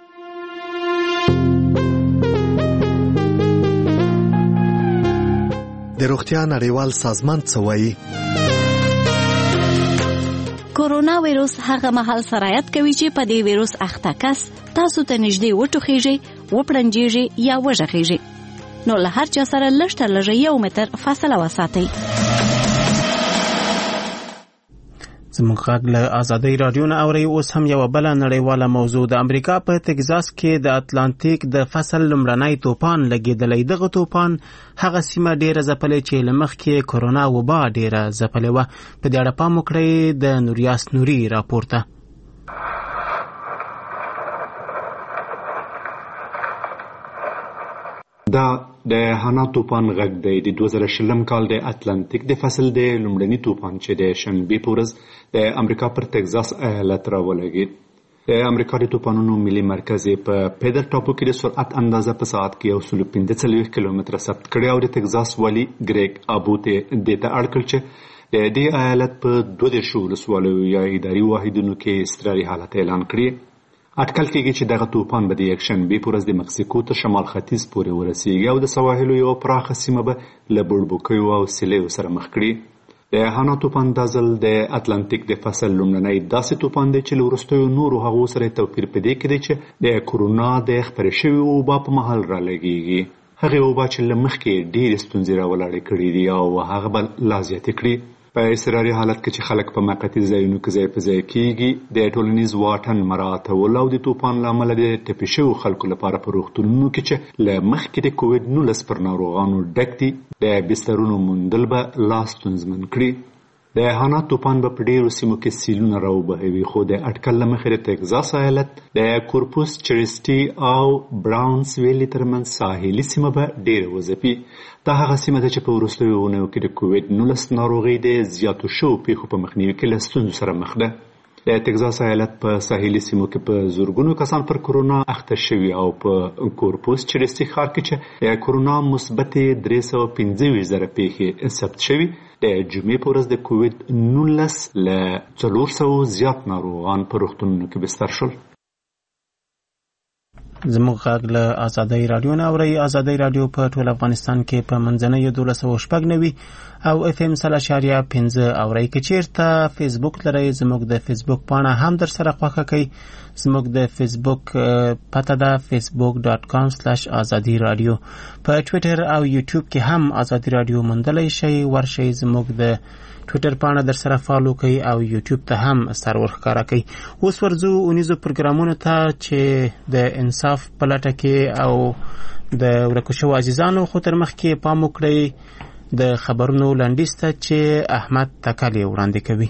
د روغتیا نړیوال سازمان څه وایي؟ کورونا ویروس هغه مهال سرایت کوي چې په دې ویروس اخته کس تاسو ته نږدې وټوخیږي، وپړنجیږي یا وژغیږي. نو له هر چا سره لږ تر لږه یو متر فاصله وساتئ. زموږ غږ له ازادۍ راډیو نه اورئ. اوس هم یوه بله نړیواله موضوع. د امریکا په تګزاس کې د اتلانتیک د فصل لومړنی توپان لګېدلی. دغه توپان هغه سیمه ډېره ځپلې چې له مخکې کورونا وبا ډېره ځپلې وه. په دې اړه پام وکړئ د نوریاس نوري راپور ته. دا د هانا توپان غږ دی. د دوه زره شلم کال د اتلانتیک د فصل د لومړني توپان چې د شنبې په ورځ د امریکا پر تګزاس ایالت راولګېد. د امریکا د توپانونو ملي مرکز په پیدر ټاپو کې د سرعت اندازه په ساعت کې یو سلو پنځه څلوېښت کیلومتره ثبت کړې او د تګزاس والي ګریګ ابوت دې ته اړ کړ چې د دې ایالت په دوه دېرشو ولسوالیو یا اداري واحدونو کې اضطراري حالت اعلان کړي. اټکل کېږي چې دغه توپان به د یکشنبې په ورځ د مکسیکو تر شمال ختیځ پورې ورسیږي او د سواحلو یوه پراخه سیمه به له بړبوکیو او سیلیو سره مخ کړي. د هانا توپان دا ځل د اتلانتیک د فصل لومړنی داسې توپان دی چې له وروستیو نورو هغو سره توپیر په دې کې دی چې د کورونا د خپرې شوې وبا په مهال رالګېږي. هغې وبا چې له مخکې ډېرې ستونزې راولاړې کړي دي او هغه به لا زیاتې کړي. په اضطراري حالت کې چې خلک په موقتي ځایونو کې ځای په ځای کېږي، د ټولنیز واټن مراعاتول او د توپان له امله د ټپي شویو خلکو لپاره په روغتونونو کې چې له مخکې د کووډ نولس پر ناروغانو ډک دي د بسترونو موندل به لا ستونزمن کړي. د هانا توپان به په ډیرو سیمو کې سیلونه راوبهوي، خو د اټکل له مخې د ټکزاس ایالت د کورپوس چریسټي او براونز ویلي ترمنځ ساحلي سیمه به ډیره وځپي. دا هغه سیمه ده چې په وروستیو اونیو کې د کوویډ نولس ناروغۍ د زیاتو شوو پیښو په مخنیوي کې له ستونزو سره مخ ده. د ټکزاس ایالت په ساحلي سیمو کې په زورګونو کسان پر کورونا اخته شوي او په کورپوس چریسټي ښار کې چې د کورونا مثبت درې سوه پنځه ویشت زره پیښې ثبت شوي. د جمعې په ورځ د کوویډ نولس له څلور سوو زیات ناروغان په روغتونونو کې بستر شول. زموږ غږ له ازادۍ راډیو نه اورئ. ازادۍ راډیو په ټول افغانستان کې په منځنیو دولس سوه شپږ نوي او اف ام سل اشاریه پنځه اورئ. که چیرته فیسبوک لرئ زموږ د فیسبوک پاڼه هم در سره خوښه کړئ. زموږ د فیسبوک پته ده فیسبوک ډاټ کام سلاش ازادي راډیو. په ټویټر او یوټیوب کې هم ازادي راډیو موندلی شئ. ورشئ زموږ د ټویټر پاڼه در سره فالو کړئ او یوټیوب ته هم سر ورښکاره کړئ. اوس ورځو اونیزو پروګرامونو ته چې د انصاف په لټه کې او د ورکو شوو عزیزانو خو تر مخکې پام وکړئ د خبرونو لنډیز ته چې احمد تکل یې وړاندې کوي.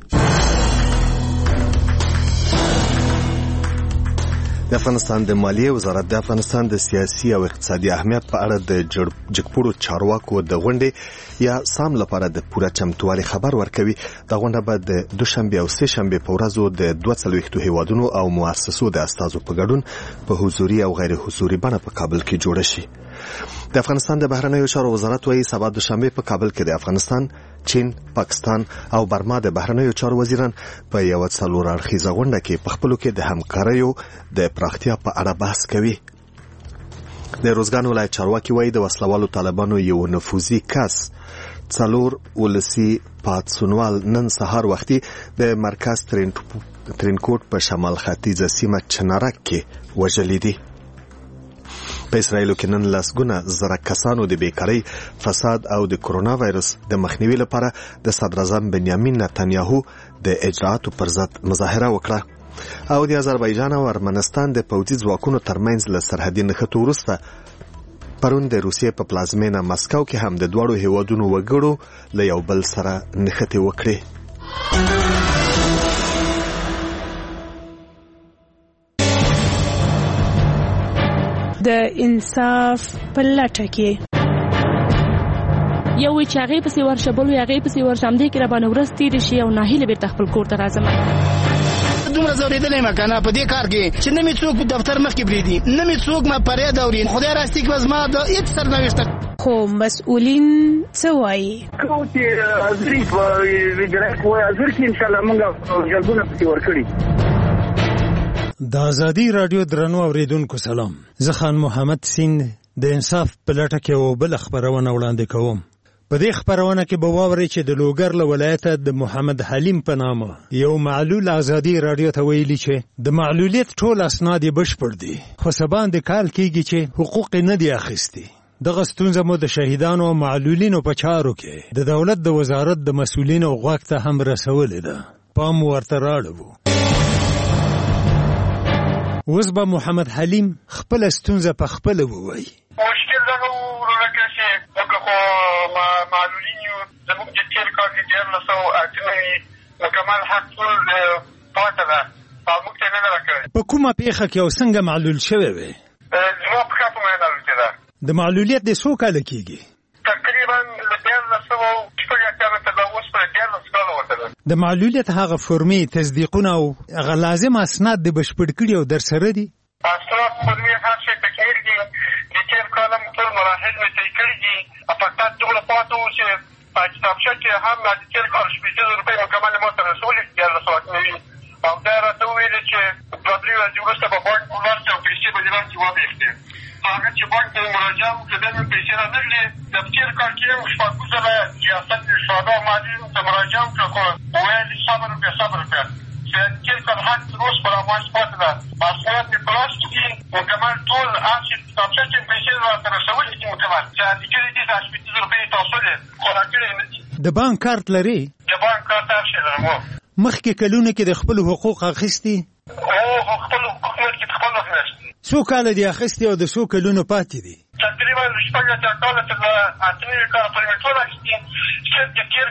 د افغانستان د مالیې وزارت د افغانستان د سیاسي او اقتصادي اهمیت په اړه د جګپوړو چارواکو د غونډې یا سام لپاره د پوره چمتووالي خبر ورکوي. دا غونډه به د دوشنبه او سه شنبه په ورځو د دوه څلوېښتو هیوادونو او مؤسسو د استازو په ګډون په حضوري او غیر حضوري بڼه په کابل کې جوړه شي. د افغانستان د بهرنیو چارو وزارت وايي سبا دوشنبه په کابل کې د افغانستان، چین، پاکستان او برما د بهرنیو چارو وزیران په یو څلور اړخیزه غونډه کې په خپلو کې د همکاریو د پراختیا په اړه بحث کوي. د روزګان ولایت چارواکي وايي د وسلوالو طالبانو یو نفوذي کس څلور ولسی پاتسونوال نن سهار وختي د مرکز ترینکوټ په شمال ختیځه سیمه چنارک کې وژلی دي. په اسرائیل کې نن لسګونه زره کسانو د بیکارۍ، فساد او د کرونا وایرس د مخنیوي لپاره د صدر اعظم بنیامین نتنیاهو د اجراءاتو پر ضد مظاهره وکړه. او د آذربایجان او ارمنستان د پوځي ځواکونو ترمنځ له سرحدي نښتو وروسته پرون د روسیې په پلازمینه مسکو کې هم د دواړو هیوادونو وګړو له یو بل سره نښتې وکړې. د انصاف په لټه کې یو وی چې هغه پسې ورشه بل وی هغه پسې ورشه هم دې کې را باندې ورځ تیر شي او ناهیله بیرته خپل کور ته راځم. دومره زوریدلې مکنه په دې کار کې چې نه می څوک دفتر مخ کې بریدي، نه می څوک ما پرې دورین. خدای راستي کې زما د هیڅ سرنوشت خو مسؤلین څه وایي؟ کو چې ازری په ویډرک وای ازر کې ان شاء الله موږ جلبونه پسې ورکړي. د ازادي رادیو درنو اوریدونکو سلام. زه خان محمد سین د انصاف په لټه کې او بل خبرونه وړاندې کوم. په دې خبرونه کې به واورئ چې د لوګر له ولایت د محمد حلیم په نامه یو معلول ازادي رادیو ته ویلي چې د معلولیت ټول اسناد یې بشپړ دي، خو سبا د کال کېږي چې حقوق نه دي اخیستي. دغه ستونزه مو د شهیدانو او معلولینو په چارو کې د دولت د وزارت د مسؤلینو غوږ ته هم رسولې ده. پام ورته راړو. اوس به محمد حلیم خپل ستونزه په خپل ووایي. مشکل دا نو ورکه چې دغه خو معلولین یو زموږ د تیر کال کې ډېر نه سو اټنوي مکمل حق ټول پاتې ده او موږ ته نه راکړي. په کومه پیښه کې او څنګه معلول شوی وي؟ زما په خاطر مې معلولیت ده. د معلولیت د څو کاله کېږي؟ تقریبا ډېر نه سو شپږ کاله ته دا اوس په ډېر نه کاله وته. د معلولیت هغه فرمې تصدیقونه او هغه لازم اسناد د بشپړ کړي او در سره دي؟ اسناد فرمې هر شي تکمیل دي. د تیر کال هم ټول مراحل مې طی کړي دي. فقط دومره پاتې وو چې په کتابچه کې هم د تیر کال شپېته زره روپۍ مکمل ما ته رسولې دي ډېر سوات نوي او دا راته وویلې چې دوه درې ورځې وروسته به بانک ولاړ شي او پیسې به دې راسي وابېښتې. هغه چې بانک ته مراجعه وکړه بیا مې پیسې رانغلې. د تیر کال کې هم شپږ زره ریاست شهدا معلولینو ته مراجعه وکړه خو ویل صبر وکړه صبر وکړه چې تیر کال حق تر اوسه پر امواج پاتې ده. اسناد مې په لاس کې دي مکمل ټول هر چې کتابچه کې پیسې راته رسولې دي مکمل چې لیکلي دي دا شپېته زره روپۍ تاسو دي خو راکړې نه دي. د بانک کارت لري؟ د بانک کارت هر شی لرم. مخکې کلونه کې د خپلو حقوق اخیستي؟ او خپل حقوق مخکې د خپل اخیستي. څو کاله دي اخیستي او د څو کلونو پاتې دي؟ تقریبا شپږ اتیا کاله تر اته نوي کاله پورې مې ټول اخیستي. صرف د تېر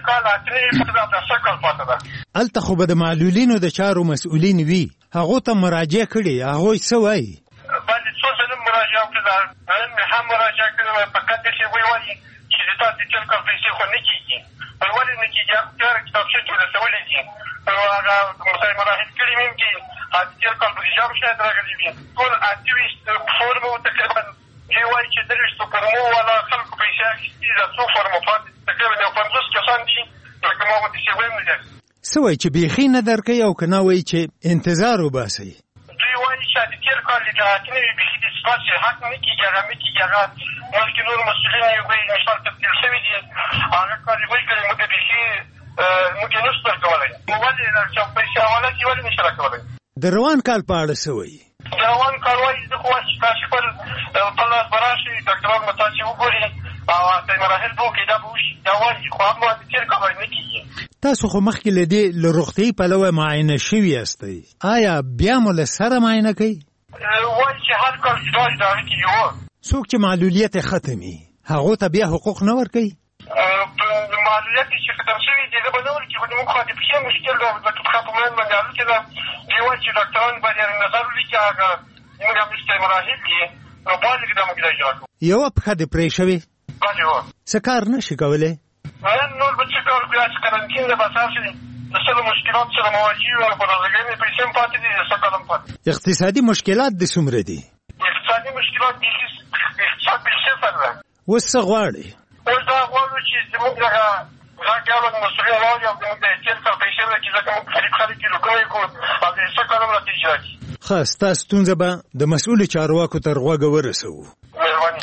کال اته نوي پاته ده سږ کال پاته ده. هلته خو به د معلولینو د چارو مسؤلین وي، هغو ته مراجعه کړې، هغوی څه وایي؟ باندې څو ځله مراجعه وکړه، نن مې هم مراجعه کړې وه، فقط داسې وایي وایي چې د تاسو تېر کال پیسې خو نه کېږي. ولې نه کېږي؟ هغه تیاره کتابچې ټولې رسولې دي، هغه مسایل مراحل کړي مې هم دي، د تېر کال بودیجه هم شاید راغلي وي. ټول اته ویشت فورمو تقریبا دوی وایي چې درې ویشتو فورمو والا خلکو پیسې اخېستي، دا څو فورمو پاتې تقریبا یو پنځوس کسان دي، لکه ما غوندې چې وایم نه دي. څه وایي چې بیخي نه درکوي او که نه وایي چې انتظار وباسئ؟ دوی وایي چې د تېر کال اطلاعاتي نه وي، بیخي د ثبات حق نه کېږي، هغه نه کېږي. هغه مخکې نور مسؤلین یې وایي مثال تبدیل شوي دي، هغه کار یې وایي کړی، موږ بیخي موږ یې نشو درکولی. ولې چې پیسې حواله کړي ولې نشو راکولی؟ د روان کال په اړه څه وایي؟ د روان کال وایي زه خو وایي چې تاسې خپل خپل لاس به راشئ، ډاکټران به تاسې وګوري او ورته مراحل به وکړي، دا به وشي. دا وایي خو هم د تېر کال وایي نه کېږي. تاسو خو مخکې له دې له روغتیایي پلوه معاینه شوي یاستئ، آیا بیا مو له سره معاینه کوي؟ وایي چې هر کال ستاسو د هغې کې یوه څوک چې معلولیت یې ختم وي هغو ته بیا حقوق نه ورکوي؟ معلولیت چې ختم شوي دي زه به نه ورکړي، خو زموږ خوا د پښې مشکل ده، ځکه پښه په میان باندې هلوکې ده. دوی وایي چې ډاکټران باید نظر ولیکي، هغه زموږ همدلته مراحل دي، نو باید چې دا موږ دا اجرا کړو. یوه پښه دې پرې شوې؟ بلې هو. څه کار نه شي کولی؟ نن نور به څه کار کړو؟ چې قرنطین ده، بس هسې د سلو مشکلاتو سره مواجه یو، په رضاګانې پیسې هم پاتې دي، د څه کال هم پاتې. اقتصادي مشکلات دې څومره دي؟ اقتصادي مشکلات بیخي اقتصاد بیخي صفر ده. اوس څه غواړې؟ اوس دا غواړو چې زموږ دغه غږ اورو مسؤلین راولي او زموږ د تېر کال پیسې راکړي، ځکه موږ غریب خلک یو، لوګی یې کړو او د څه کال هم راته اجرا کړي. ښه، ستا ستونزه به د مسؤلو چارواکو تر غوږه ورسوو. مهرباني.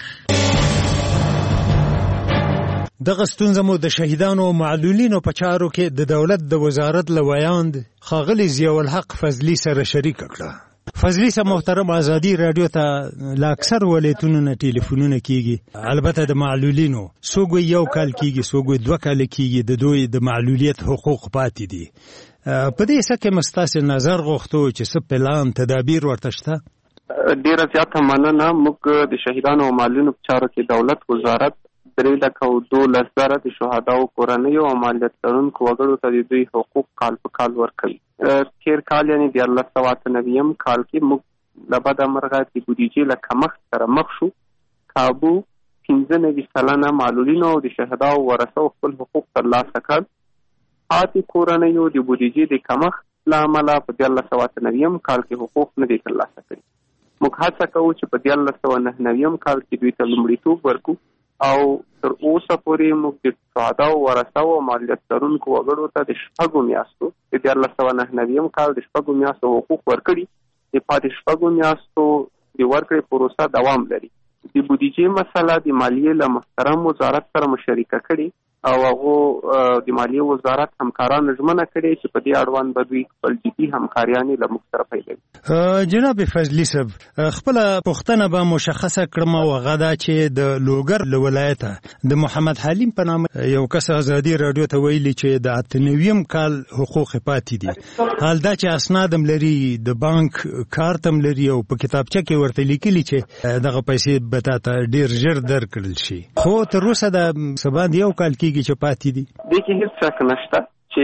دغه ستونزه مو د شهیدانو او معلولینو په چارو کې د دولت د وزارت له ویاند ښاغلي ضیاءالحق فضلي سره شریکه کړه. فضلي صاحب محترم، ازادي راډیو ته له اکثر ولایتونو نه ټلیفونونه کیږي، البته د معلولینو څوک وایي یو کال کیږي، څوک وایي دوه کاله کیږي، د دوی د معلولیت حقوق پاتې دي. په دې څه کې مو ستاسې نظر غوښتو چې څه پلان تدابیر ورته شته؟ ډېره زیاته مننه. موږ د شهیدانو او معلولینو په چارو کې دولت وزارت درې لکه او دولس زره د شهداو کورنیو او مالیت لرونکو وګړو ته د دوی حقوق کال په کال ورکوي. تېر کال یعنې دیارلس سوه اته نویم کال کې موږ له بده مرغه د بودیجې له کمښت سره مخ شو. کابو پنځه نوي سلنه معلولینو او د شهداو ورثو خپل حقوق ترلاسه کړل. پاتې کورنیو د بودیجې د کمښت له امله په دیارلس سوه اته نویم کال کې حقوق نه دي ترلاسه کړي. موږ هڅه کوو چې په دیارلس سوه نهه نویم کال کې دوی ته لومړیتوب ورکړو او تر اوسه پورې موږ د شهداو ورثو او مالیت لرونکو وګړو ته د شپږو میاشتو د دیارلس سوه نهه نویم کال د شپږو میاشتو حقوق ورکړي. د پاتې شپږو میاشتو د ورکړې پروسه دوام لري. د بودیجې مسله د مالیې له محترم وزارت سره مشارکه کړي او هغه د مالیې وزارت همکاران ژمنه کړي چې په دې اړوند به دوی خپل جدي همکاریانې له موږ سره پیلوي. جناب فضلي صاحب، خپله پوښتنه به مشخصه کړم او هغه دا چې د لوګر له ولایته د محمد حلیم په نامه یو کس ازادي راډیو ته ویلي چې د اته نویم کال حقوق پاتې دي، حال دا چې اسناد هم لري، د بانک کارت هم لري او په کتابچه کې ورته لیکلي چې دغه پیسې به تاته ډېر ژر درکړل شي، خو تر اوسه د څه باندې یو کال کېږي چې پاتې دي. دې کې هېڅ شک نشته چې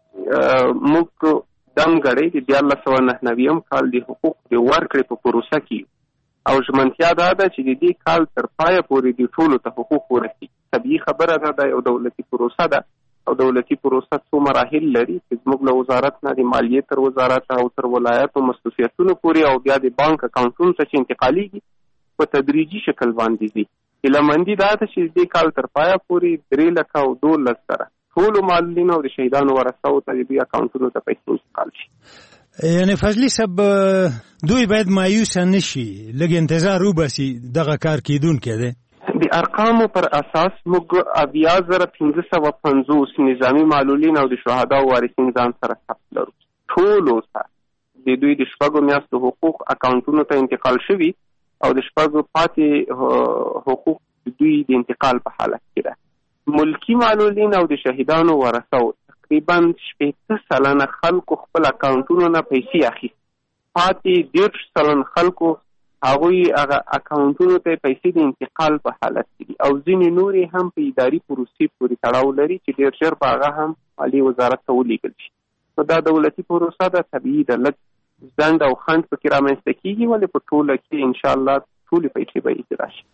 موږ دم ګړی د دیارلس سوه نهه نویم کال د حقوق د ورکړې په پروسه کې او ژمنتیا دا ده چې د دې کال تر پایه پورې د ټولو ته حقوق ورسي. طبیعي خبره ده، دا یو دولتي پروسه ده او دولتي پروسه څو مراحل لري چې زموږ له وزارت نه د مالیې تر وزارت او تر ولایاتو مصروفیتونو پورې او بیا د بانک اکاونټونو ته چې انتقالېږي په تدریجي شکل باندې ځي. هیلهمندي دا ده چې د دې کال تر پایه پورې درې لکه او دولس زره ټولو معلولینو او د شهیدانو ورثو ته د دوی اکاونټونو ته پیسې انتقال شي. یعنې فضلي صاحب، دوی باید مایوسه نه شي، لږ انتظار وباسي، دغه کار کیدونکی دی. د ارقامو پر اساس موږ اویا زره پنځه سوه پنځوس نظامي معلولین او د شهداو وارثین ځان سره ثبت لرو. ټولو ته د دوی د شپږو میاشتو حقوق اکاونټونو ته انتقال شوي او د شپږو پاتې حقوق دوی د انتقال په حالت کې ده. ملکی معلولین او د شهیدانو ورثو تقریبا شپېته سلنه خلکو خپل اکاونټونو نه پیسې اخیستې. پاتې دېرش سلن خلکو هغوی هغه اکاونټونو ته پیسې د انتقال په حالت کې دي او ځینې نورې هم په اداري پروسې پورې تړاو لري چې ډېر ژر به هغه هم مالي وزارت ته ولیږل شي. نو دا دولتي پروسه ده، طبیعي ده، لږ ځنډ او خنډ پکې رامنځته کېږي، ولې په ټوله کې انشاءالله ټولې پیسې به اجرا شي.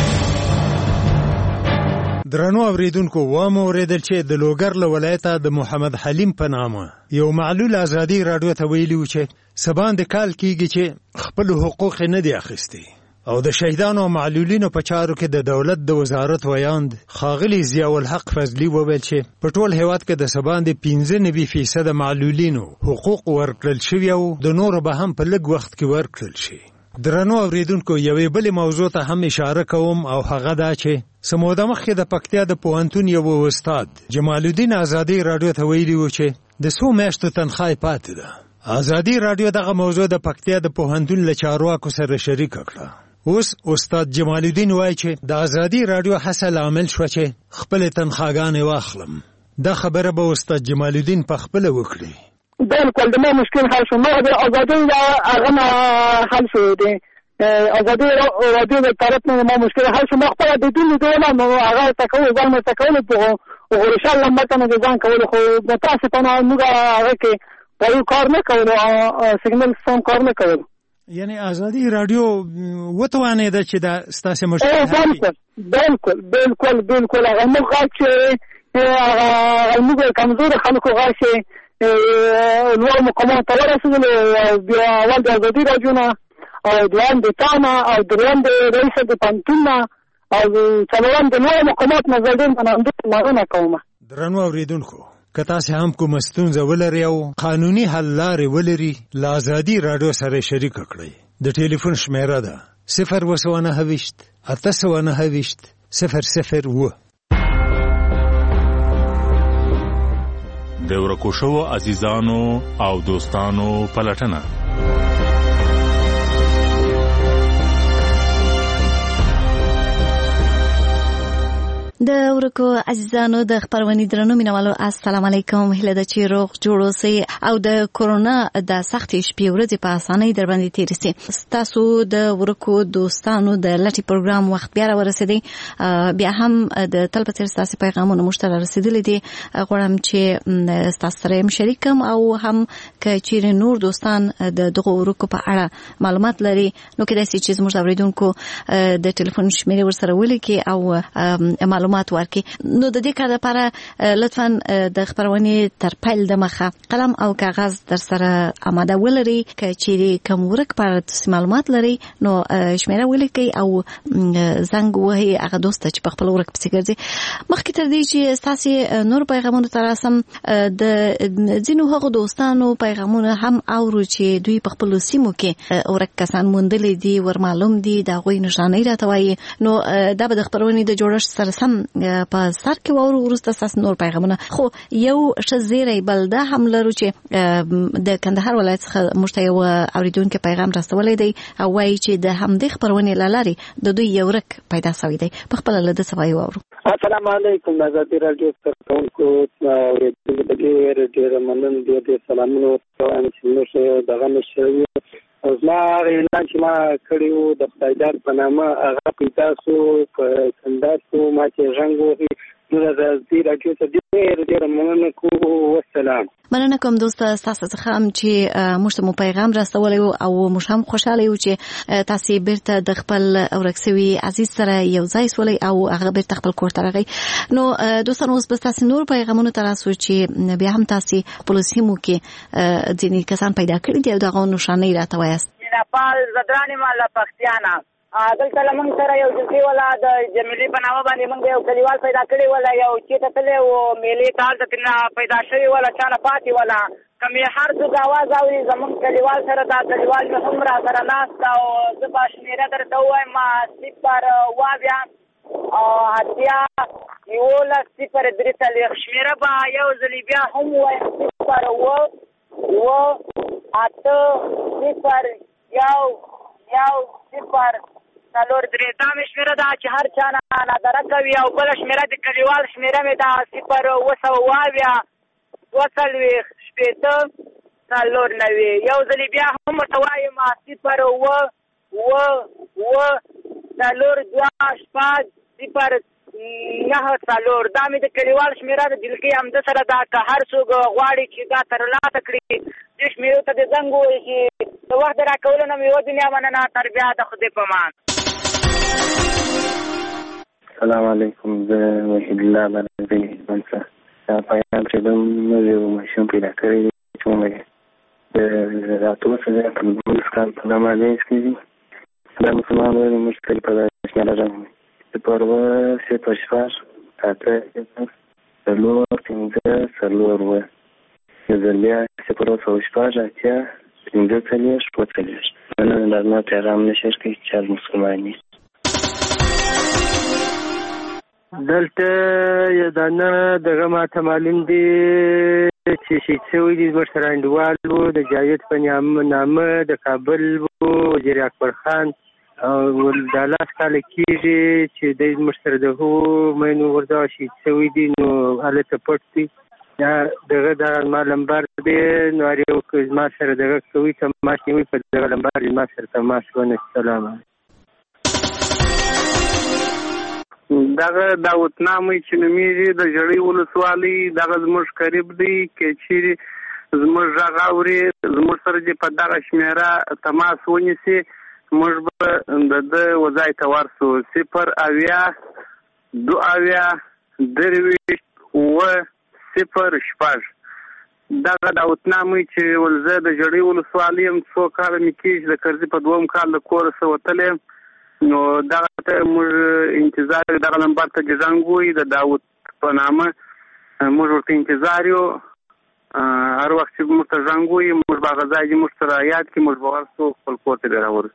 درنو اوریدونکو، وامو اوریدل چې د لوګر له ولایته د محمد حلیم په نامه یو معلول ازادي راډیو ته ویلي و چې سبان د کال کېږي چې خپل حقوق نه دي اخیستي او د شهیدانو او معلولینو په چارو کې د دولت د وزارت ویاند ښاغلي ضیاءالحق فضلي وویل چې په ټول هیواد کې د سبان د پنځه نوي فیصد معلولینو حقوق ورکړل شوي او د نورو به هم په لږ وخت کې ورکړل شي. درنو اوریدونکو، یوې بلې موضوع ته هم اشاره کوم او هغه دا چې سموده مخکې د پکتیا د پوهنتون یو استاد جمال الدین ازادي راډیو ته ویلي و چې د څو میاشتو تنخواه پاتې ده. ازادي راډیو دغه موضوع د پکتیا د پوهنتون له چارواکو سره شریکه کړه. اوس استاد جمال الدین وایي چې د ازادي راډیو هڅه لامل شوه چې خپلې تنخواهګانې واخلم. دا خبره به استاد جمال الدین په خپله وکړي. بالکل د ما مشکل حل شو، ما د ازادي هغه نه حل شو دی، ازادي راډیو د طرف نه ما مشکل حل شو، ما خپله د دین ډول نو هغه تکول ځان مې تکول په او ان شاء الله مته نه ځان کول، خو متاسفانه موږ هغه کې په کار نه کولو، سیګنل سم کار نه کولو. یعنی ازادي راډیو وتوانه ده چې دا ستاسو مشکل بالکل بالکل بالکل بالکل هغه موږ چې هغه موږ کمزور خلکو غاښه نور مقامات ته ورسېدل، بیا اول د ازادي راډیو نه او دویم د تانا او دریم د رئیس د پوهنتون نه او څلورم د نورو مقامات نه زه ډېر مننه کوم. درنو اوریدونکو، که تاسو هم کومه ستونزه ولرئ او قانوني حل لارې ولرئ، له ازادي راډیو سره شریکه کړئ. د ټلیفون شمیره ده صفر اوه سوه نهه ویشت اته سوه نهه ویشت صفر صفر اوه. د ورکو شوو عزیزانو او دوستانو پلټنه. د ورکو عزیزانو د خبرونې درنو مینوالو السلام علیکم، هیله ده چې روغ جوړ اوسئ او د کورونا د سختې شپې ورځې په اسانۍ در باندې تېرې سي. ستاسو د ورکو دوستانو د لټي پروګرام وخت بیا راورسېدی، بیا هم د تل په څېر ستاسې پیغامونه موږ ته رارسېدلي دي. غواړم چې ستاسو سره یې شریک کړم او هم که چیرې نور دوستان د دغو ورکو په اړه معلومات لري نو کېدای سي چې زموږ د اورېدونکو د ټلیفون شمېرې ورسره ولیکي او معلومات ورکي. نو د دې کار لپاره لطفاً د خبرونې تر پیل د مخه قلم او کاغذ در سره آماده ولرئ. که چیرې کوم ورک پر معلومات لري نو شمیره ولیکئ او زنګ وهئ هغه دوست چې په خپل ورک پسې ګرځي. مخکې تر دې چې ستاسې نور پیغامونو ته راسم، د ځینو هغو دوستانو پیغامونه هم اورو چې دوی په خپلو سیمو کې ورک کسان موندلي دي، ور معلوم دي، د هغوی نښانۍ راته وایي. نو دا به د خبرونې د جوړښت سره سم په سر کې واورو. وروسته ستاسو نور پیغامونه، خو یو ښه زیری بل دا هم لرو چې د کندهار ولایت څخه موږ ته یو اورېدونکی پیغام راستولی دی او وایي چې د همدې خبرونې له لارې د دوی یو ورک پیدا سوی دی. په خپله له ده څه وایي واورو. السلام علیکم، د ازادي راډیو کارکوونکو اورېدونکو ته ډېر ډېر مننه، ډېر ډېر سلامونه ورته وایم چې موږ دغه مشروي او زما هغه اعلان چې ما کړی و د خدایدار په نامه هغه پیدا سو په کندهار سو، ما چې غږ وکړي نو د ازادي راډیو ته ډېر ډېر مننه کوم. والسلام. مننه کوم دوسته ستاسو څخه هم چې موږ ته مو پیغام راستولی و او موږ هم خوشحاله یو چې تاسې بیرته د خپل ورک سوي عزیز سره یو ځای سولئ او هغه بیرته خپل کور ته راغی. نو دوستان اوس به ستاسې نور پیغامونو ته راسو چې بیا هم تاسې خپلو سیمو کې ځینې کسان پیدا کړي دي او د هغو نښانۍ راته وایاست. میناپال زدران یم له پښتیانه. دلته له موږ سره یو جنسي والا د جمیلې په نامه باندې موږ یو کلیوال پیدا کړی ولا یو چېرته تللی و میلې ته هلته ترېنه پیدا شوي ولا چا نه پاتې ولا. که مې هر څوک اواز اوري زموږ کلیوال سره دا کلیوال مې هم را سره ناست او زه به شمېره درته ووایم صفر اوه بیا اتیا یولس صفر درې څلوېښت شمېره به یو ځلې بیا هم ووایم صفر اوه اوه اته صفر یو یو صفر څلور درې. دا مې شمېره ده چې هر چا نه نادره کوي او بله شمېره د کلیوال شمېره مې ده صفر اوه سوه اوه اویا دوه څلوېښت شپېته څلور نوي. یو ځلې بیا هم ورته وایم صفر اوه اوه اوه څلور دوه شپږ صفر نه څلور. دا مې د کلیوال شمېره د جلکې همده سره دا که هر څوک غواړي چې دا ترلاسه کړي دې شمېرو ته د زنګ ووایي چې د وخت د راکولو نه مې یوه دنیا مننه. تر بیا د خدای په امان. السلام علیکم. زه وحید الله بلدی منصر دا پیغام چې کوم نوی ماشوم پیدا کړی دی چې موږ د راتلو څخه په لومړي کال په نامه کې دي دا مسلمان وایي موږ کلی په داسې شمېره راغلو صفر اوه صفر شپږ اته څلور پنځه څلور اوه یو ځل بیا صفر اوه څلور شپږ اتیا پنځه څلوېښت اووه څلوېښت. مننه دا زما پیغام نشر کوي چې هر مسلمان وي. دلته یو دانه دغه ماته معلوم دي چې شهید شوی دی زموږ سره انډیوال و د جاوید په نامه د کابل و وزیر اکبر خان او دا لاس کاله کېږي چې دی زموږ سره د هغو مینو ورځه شهید شوی دی نو هلته پټ دی. دا دغه دغه زما لمبر دی نو هر یو که زما سره دغه کوي تماس نیوي په دغه لمبر زما سره تماس ونه. سلام دغه داوتنامه چې نومیږي د ژړۍ ولسوالۍ دغه زموږ قریب دی که چیرې زموږ غږ اوري زموږ سره چې په دغه شمېره تماس ونیسي موږ به د ده وځای ته ورسو. صفر اویا دوه اویا درویشت اووه صفر شپږ. دغه داوتنامه چې ولزه د ژړۍ ولسوالۍ یم څو کاله مې کېږي د کرزي په دوم کال د کوره څه وتلی یم نو دغه ته موږ انتظار دغه نمبر ته زنګ ووایي د داود په نامه موږ ورته انتظار یو هر وخت چې موږ ته زنګ ووایي موږ به هغه ځای چې موږ سره یاد کړي موږ به ورسو خپل کور ته بیا راورسو.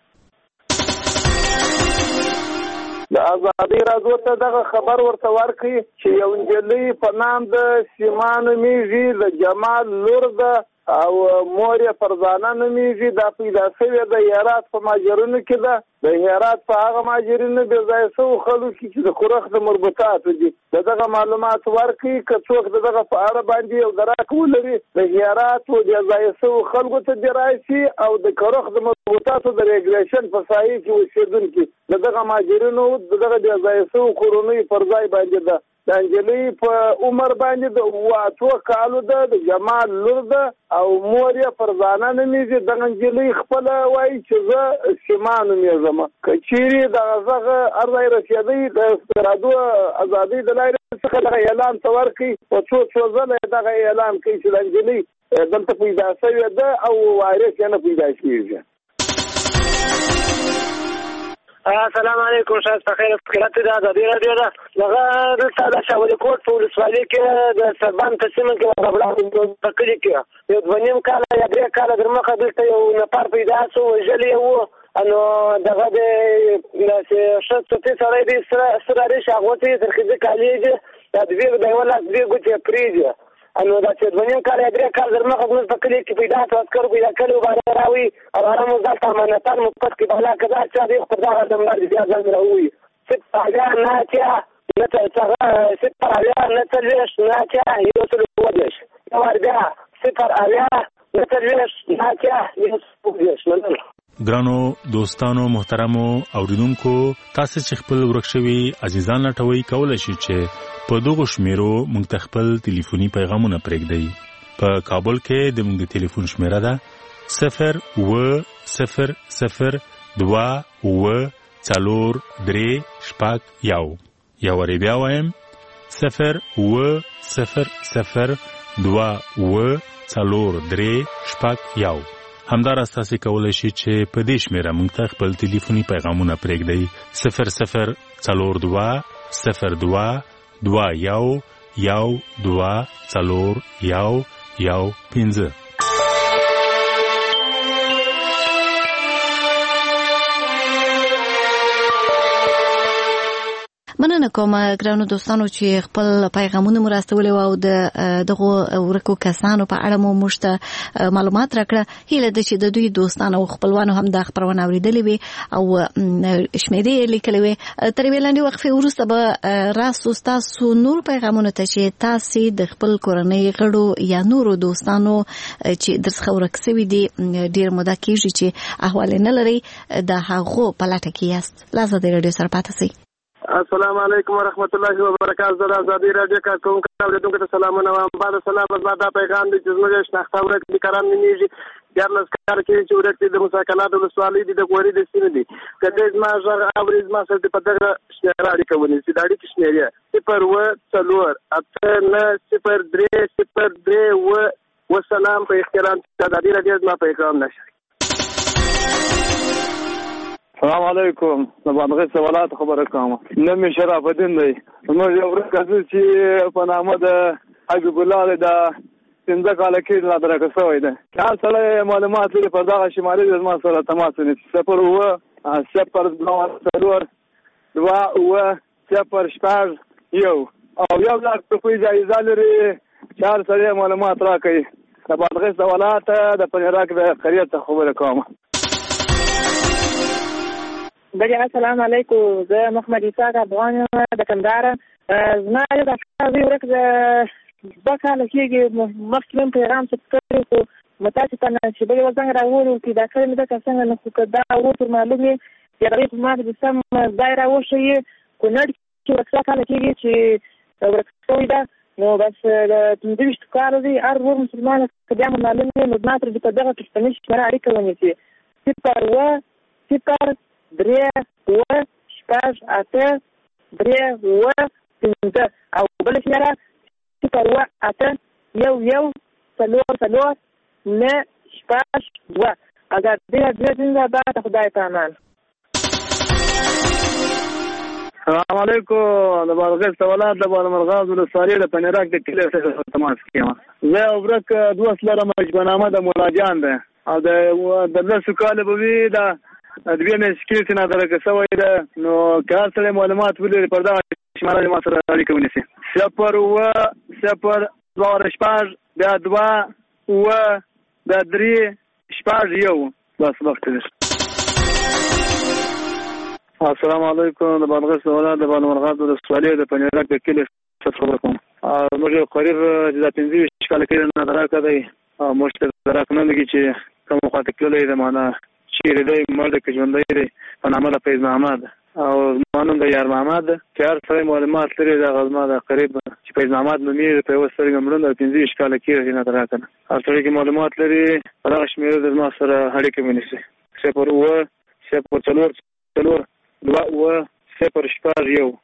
د ازادۍ راډیو ته دغه خبر ورته ورکړي چې یو نجلۍ په نام د سیما نومیږي د جمال لور ده او مور یې فرزانه نومیږي. دا پیدا شوې د هرات په ماجرونو کې ده. د هرات په هغه ماجرینو بې ځایه شوو خلکو کې چې د خورخ د مربوطاتو دي د دغه معلومات ورکړي که څوک د دغه په اړه باندې یو دراک ولري د هرات و بې ځایه شوو خلکو ته دې راشي او د خورخ د مربوطاتو د ریګریشن په سایه کې اوسېدونکي د دغه ماجرینو د دغه بې ځایه شوو کورنیو پر ځای باندې ده. د انجلۍ په عمر باندې د اوه اتو کالو ده د جمال لور ده او مور یې فرزانه نومیږي. دغه نجلۍ خپله وایي چې زه سیما نومیږم. که چیرې دغه غږ هر ځای رسېدی د راډیو ازادۍ د لارې څخه دغه اعلان ته ورکړي په څو څو ځله دغه اعلان کوي چې د نجلۍ دلته پیدا شوې ده او وارث یې نه پیدا کېږي. السلام علیکم شاید په خیر خیرات د ازادۍ راډیو ده دغه دلته د شاولي کوټ په ولسوالۍ کې د سربان په سیمه کې په کلي کې یو دوه نیم کاله یا درې کاله در مخه دلته یو نفر پیدا شو وژلی یې و نو دغه د داسې ښه څوکۍ سړی دی سره ریش اغوتی یې تر ښځې کالي دي دا دوې د یوه لاس دوې ګوتې یې پرېږدي نو دا چې دوه نیم کاله یا درې کاله در مخه زموږ په کلي کې پیدا شو عسکرو پیدا کړي و باندې راوي او هغه موږ دلته امانتان مو پټ کړي بلا که دا چا دی خو دغه نمبر بیا ځان راووایي صفر اویا نه اتیا صفر اویا نه څلوېښت نه اتیا یو سل اووه دېرش یو وار بیا صفر اویا نه څلوېښت نه اتیا یو سل اووه دېرش. مننه. ګرانو دوستانو محترمو اوریدونکو تاسو چې خپل ورک شوي عزیزان لټوي کولای شئ چې په دغه شمیرو موږ ته خپل ټلیفوني پیغامونه پرېږدئ. په کابل کې د موږ د ټلیفون شمیره ده صفر اوه صفر صفر دوه اوه څلور درې شپږ یو. یو وارې بیا وایم صفر اوه صفر صفر دوه اوه څلور درې شپږ یو. همداراز تاسو کولای شئ چې په دې شمیره موږ ته خپل ټلیفوني پیغامونه پرېږدئ صفر صفر څلور دوه صفر دوه دوه یو یو دوه څلور یو یو پنځه. مننه مننه کوم ګرانو دوستانو چې خپل پیغامونه مو راستولي او د دغه ورکو کسانو په اړه مو مشته معلومات راکړه. هیله ده چې د دوی دوستانو او خپلوانو هم د خبرونه اوریدلې وي او شمیرې لیکلې وي. تر ویلاندې وقفه وروسته به راستو تاسو نور پیغامونه ته چې تاسو د خپل کورنۍ غړو یا نورو دوستانو چې درڅخه ورک شوي دي ډیر موده کېږي چې احوال نه لري د هغو په لټه کې یاست. لازم د رادیو سره پاتې شئ. السلام علیکم ورحمت الله وبرکاته. زه آزادي رادیو کارکونکو اوریدونکو ته سلامونه وایم. بعد سلام از دا پیغام دی چې زموږ شناخته ورک دي کرام نیږي دیارلس کار کې چې ورک دي د مساکنات ولسوالۍ دي د غوري د سینې دي کله زما ژغ اوریز ما سره په دغه شمیره اړیکه ونیسي. د اړیکې شمیره صفر اوه څلور اته نه صفر درې صفر درې اوه وسلام په احترام چې آزادي رادیو زما پیغام نشي. السلام علیکم. د بادغیس ولایت خبره کوم. نوم شرف الدین دی. موږ یو ورکه چې په نامه د حبیب الله د څنګه کال کې لا درکه شوی دی. هر سره معلومات لري په دغه شمالي د ما سره تماس ونیسي. صفر اوه صفر دوه څلور دوه اوه صفر شپږ یو او یو لاک روپۍ جایزه لري چې هر سره معلومات راکړي. د بادغیس ولایت د پنیراک د قریه ته خبره کوم. بله السلام علیکم. زه محمد اسحاق افغان یم د کندهار. زما یو د افغان ورک د دوه کاله کېږي مخکې مې پیغام ثبت کړی خو متاسفانه چې بلې ور زنګ راوړی چې دا کله مې دکه څنګه نه خو که دا ورور معلوم وي چې هغې په ما د سم ځای راوښیي کونړ کې ورک دوه کاله کېږي چې ورک شوی ده نو بس د پنځه ویشتو کالو دی هر ورور مسلمان که بیا مو معلوم وي نو زما سره دې په دغه پښتني شمېره اړیکه ونیسي. صفر اوه صفر درې اوه شپږ اته درې اوه پنځه او بله شمېره صفر اوه اته یو یو څلور څلور نه شپږ دوه. آزادي رادیو زنده‌باد. خدای پامان. السلام علیکم. د بادغیس ولایت د بالامرغاز ولسوالۍ د پنیراک د کلي سره تماس کوم. زه یو ورک دوست لرم چې په نامه د مولا جان دی او د لسو کالو به وي د دوی میاشتې کې نه درکه شوی ده نو که هر سړی معلومات ولري پر دغه شمېره ما سره اړیکه ونیسي. صفر اوه صفر دوه شپږ بیا دوه اوه بیا درې شپږ یو. بس وخت دی. السلام علیکم. د بادغیس ولایت د بالامرغاز ولسوالۍ د پنیراک د کلي څخه خبره کوم. موږ یو قریب چې د پنځه ویشت کاله کې نه درکه دی او موږ ته درک نه لګي چې کوم خواته تللی دی معنا چیرې دی مړ که ژوندی دی په نامه د فیض محمد او زما نوم د یار محمد چې هر سړی معلومات لري دغه زما د قریب چې فیض محمد نومېږي په یوه سترګه مړوند او پنځه ویشت کاله کېږي نه درکه نه هر سړی کې معلومات لري په دغه شمېره د زما سره اړیکه ونیسي. صفر اوه صفر څلور څلور دوه اوه صفر شپږ یو.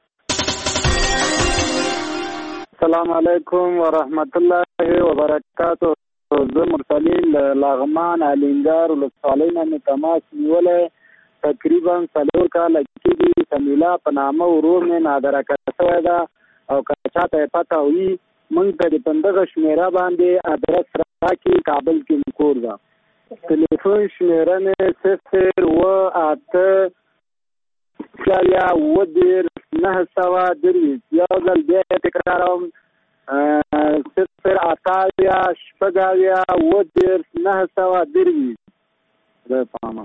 السلام علیکم ورحمت الله وبرکاته. زه مرسلین له لغمان الینګار ولسوالۍ نه مې تماس نیولی تقریبا څلور کاله کېږي. سمیلا په نامه ورور مې نادرکه شوی ده او که چاته یې پته وي موږ ته د په دغه شمېره باندې ادرس راکړي. کابل کې مې کور ده. تلیفون شمېره مې صفر اوه اته څلیا اوه دېرش نهه سوه درویشت. یو ځل بیا یې تکراروم صفر اتاویا شپږاویا اوه دېرش نهه سوه درویشت. خدای پامان.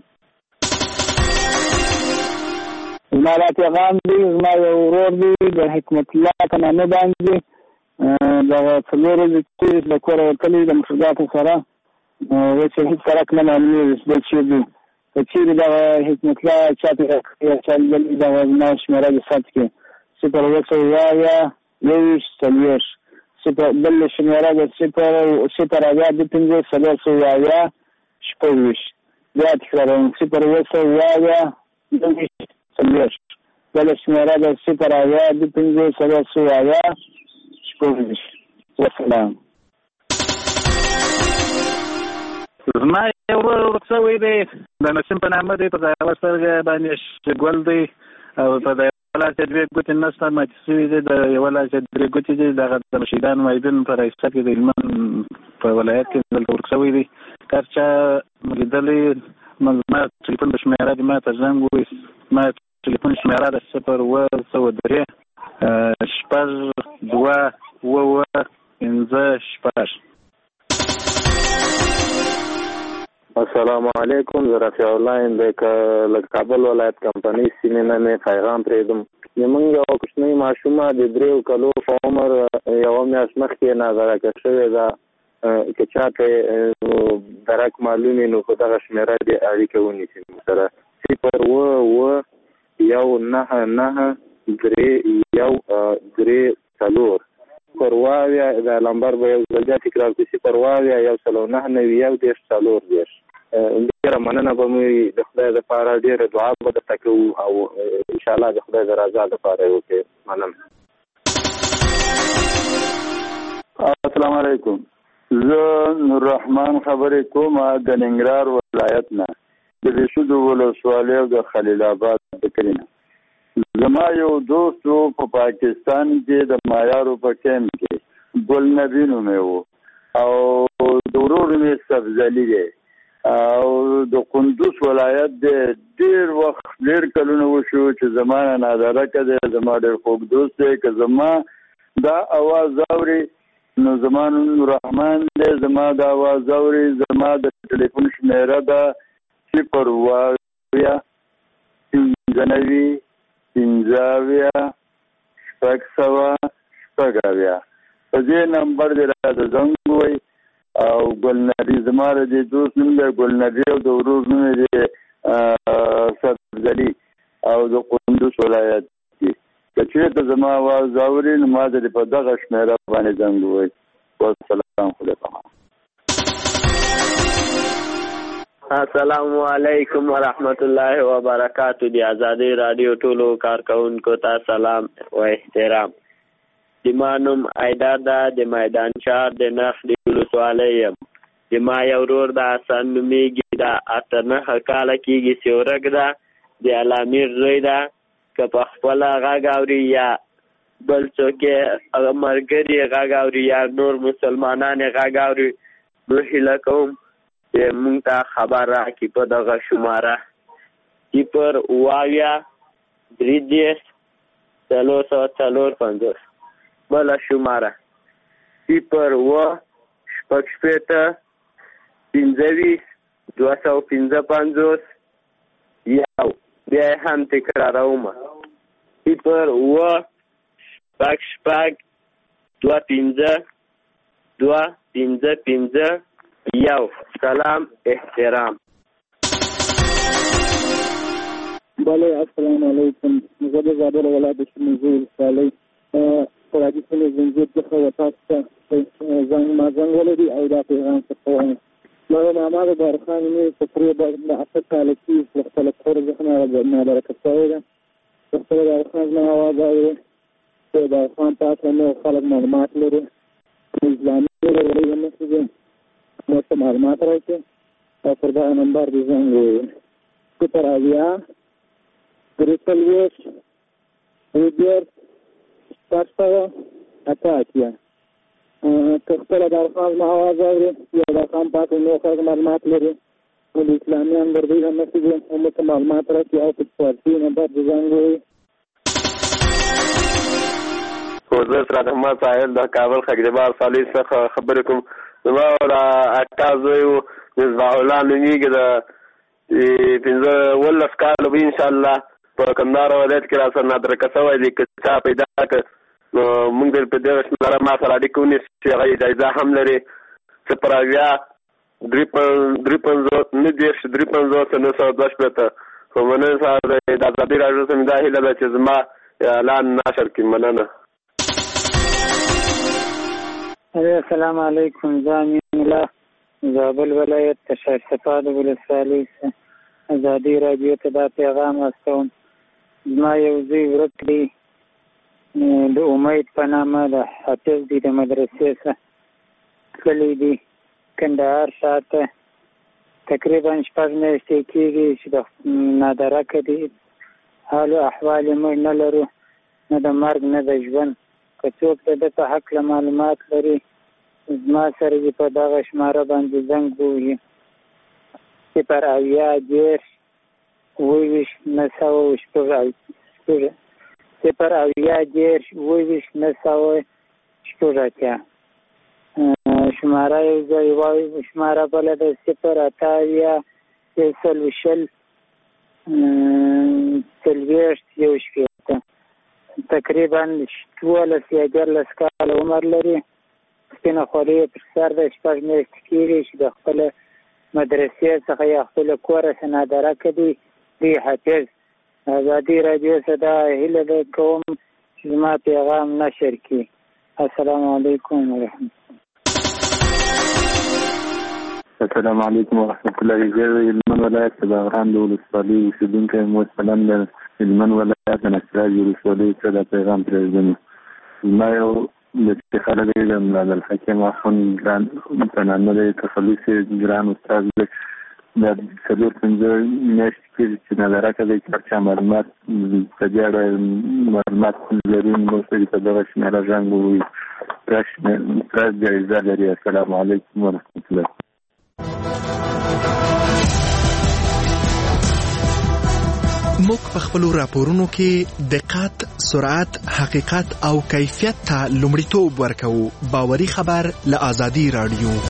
زما دا پیغام دی زما یو ورور دی د حکمت الله په نامه باندې دغه څلور ورځې چې له کوره وتلی د مفرداتو سره اوس یې هېڅ سرک نه معلومېږي چې دا چېرې دی. که چېرې دغه حکمت الله چاته یا چا لیدلي دغه زما شمېره د ثبت کړي. صفر اوه سوه اویا یوویشت څلوېښت. بل شمېره د صفر صفر اویا دوه پنځه څلور سوه اویا شپږ ویشت. بیا تکراروم صفر اوه سوه اویا یوویشت څلوېښت. بل شمېره د صفر اویا دوه پنځه څلور سوه اویا شپږ ویشت. وسلام. زما یو ورور ورک شوی دی د نسیم په نامه دی. په یوه سترګه باندې ګل دی او په یوه لاس یې دوې ګوتې نشته ماتې شوي دي. د یوه لاس یې درې ګوتې دي. دغه د رشیدان مایدین په رایسته کې د هلمند په ولایت کې دلته ورک شوی دی. که هر چا لیدلی ما ټلیفون په شمېره دې ما ته زنګ ووایي ما ټلیفون شمیره د صفر اوه سوه درې شپږ دوه اوه اوه پنځه شپږ. السلام علیکم، زه رفیع الله یم د کابل ولایت کمپنۍ سیمې نه مې پیغام پرېږدم. زموږ یو کوچنۍ ماشومه د دریو کلو په عمر یوه میاشت مخکې نادرکه شوې ده. که چاته درک معلوم وي نو په دغه شمېره دې اړیکه ونیسي سره صفر اوه اوه یو نهه نهه درې یو درې څلور صفر اوه اویا دا نمبر به یو ځل بیا تکرار کړي صفر اوه اویا یو سل او نهه نوي یو دېرش څلور دېرش. ډېره مننه به مو د خدای دپاره ډېره دعا به درته کوو او انشاءالله د خدای د رضا دپاره یې وکړې. مننه. السلام علیکم، زه نوررحمان خبرې کوم د ننګرهار ولایت نه د بېشودو ولسوالۍ او د خلیل آباد د کلي نه. زما یو دوست و په پاکستان کې د مایارو په کیمپ کې، ګل نبي نومې و او د ورور مې سبزلي دی او د کندوز ولایت دی. ډېر وخت ډېر کلونه وشو چې زما نه نادرکه دی، زما ډېر خوږ دوست دی. که زما دا اواز اوري نو زما نوم نوررحمان دی، زما دا اواز اوري زما د ټلیفون شمیره ده صفر اوه اویا پنځه نوي پنځه اویا شپږ سوه شپږ اویا. په دې نمبر دې راته زنګ ووایي او ګل نبي زما د دې دوست نوم دی ګل نبي او د ورور نوم دی سبزلي او د کندوز ولایت کې. که چېرته زما اواز اوري نو ما ته په دغه شمېره باندې زنګ ووایي. والسلام علیکم. السلام علیکم ورحمت الله وبرکاتو. د ازادۍ راډیو ټولو کارکونکو ته سلام و احترام. زما نوم ایدار ده، د میدان شهر د نخ د ولسوالۍ یم. زما یو ورور ده حسن نومېږي، دا اته نهه کاله کېږي چې ورک ده، د علامیر زوی ده. که په خپله غږ اوري یا بل څوک یې ملګري غږ اوري یا نور مسلمانان یې غږ اوري نو هیله کوم چې مونږ ته خبر راکړي په دغه شماره صفر اوه اویا درې دېرش څلور سوه څلور پنځوس. بله شماره صفر اوه شپږ شپېته پنځه ویشت دوه سوه پنځه پنځوس یو. بیا یې هم تکراروم صفر اوه شپږ شپږ دوه پنځه دوه پنځه پنځه یو. سلام احترام. بله السلام علیکم، زه د زابل ولایت د شمزو ولسوالۍ فولادي سیمې زنځیر څخه و تاسو ته زنګ ما زنګ ولري او دا پیغام څه کوم. ما ماما د دارخان مې تقریبا د اته کاله کېږي چې خپله کور څخه نادرکه شوې ده. خپله دارخان زما اواز اوري چې دارخان په هکله نور خلک معلومات لري، اسلامي لري هم څه دي نو څه معلومات راکړي او پر دغه نمبر دې زنګ ووایي صفر اویا درې څلوېښت درې دېرش شپږ سوه اته اتیا. که خپله دارخان زما اواز اوري یا دارخان په هکله نور خلک معلومات لري نو د اسلامي نمبر دوی هم څه دي هم څه معلومات راکړي او په فارسي نمبر دې زنګ ووایي. زه سراد احمد ساحل د کابل خګجبار صالح څخه خبرې کوم. زما د اکا زوی و مصباح الله نومېږي، د پنځه اوولس کاله به انشاءالله په کندهار ولایت کې را سره نادرکه شوی دی. که چا پیدا کړ نو موږ به په دغه شمېره ما سره اړیکه ونیسو چې هغه جایزه هم لري صفر اویا درې پنځوس نهه دېرش درې پنځوس نهه سوه دوه شپېته. خو مننه صاحب د ازادۍ راډیو څخه مې دا هیله ده چې زما اعلان نشر کړي. مننه. السلام علیکم، زه امین الله زابل ولایت د شایستپاد ولسوالۍ ازادۍ راډیو ته دا پیغام استوم. زما یو زوی ورک دی د امید په نامه، د حافظ دی، د مدرسې څخه تللی دی کندهار شاته. تقریبا شپږ میاشتې کېږي چې د نادرکه دی. حال و احوال یې موږ نه لرو، نه د مرګ نه د ژوند. که څوک د ده په هکله معلومات لري زما سره دې په دغه شماره باندې زنګ ووهي صفر اویا دېرش اووه ویشت نه سوه شپږ صفر اویا دېرش اووه ویشت نه سوه شپږ اتیا. شماره یو ځای وایو شماره بله ده صفر اته اویا یو سل شل څلوېښت یو شپېته. تقریبا دولس یا دیارلس کاله عمر لري. سپینه خولۍ یې پر سر ده. شپږ میاشتې کېږي چې د خپله مدرسې څخه یا خپله کوره سنادره کړي. دی حافظ. ازادي راډیو څخه دا هیله ده کوم چې زما پیغام نشر کړي. السلام علیکم ورحمة السلام علیکم ورحمة الله. زه هلمند ولایت د بغران د ولسوالۍ اوسېدونکی یم. مثلا د هلمند ولایت د نصرات ولسوالۍ څخه دا پیغام پرېږدم. زما یو د چې خلک یې د ملالحکیم اخوند ګران په نامه دی تخلص یې ګران استاد دی. دا څلور پنځه میاشتې کېږي چې نظاره کوي چې هر چا معلومات په دې اړه معلومات لري نو سړي ته دغه شمېره زنګ ووهي. دا جایزه لري. السلام علیکم ورحمة الله. موږ په خپلو راپورونو کې دقت، سرعت، حقیقت او کیفیت ته لومړیتوب ورکوو. باوري خبر له آزادي راډیو.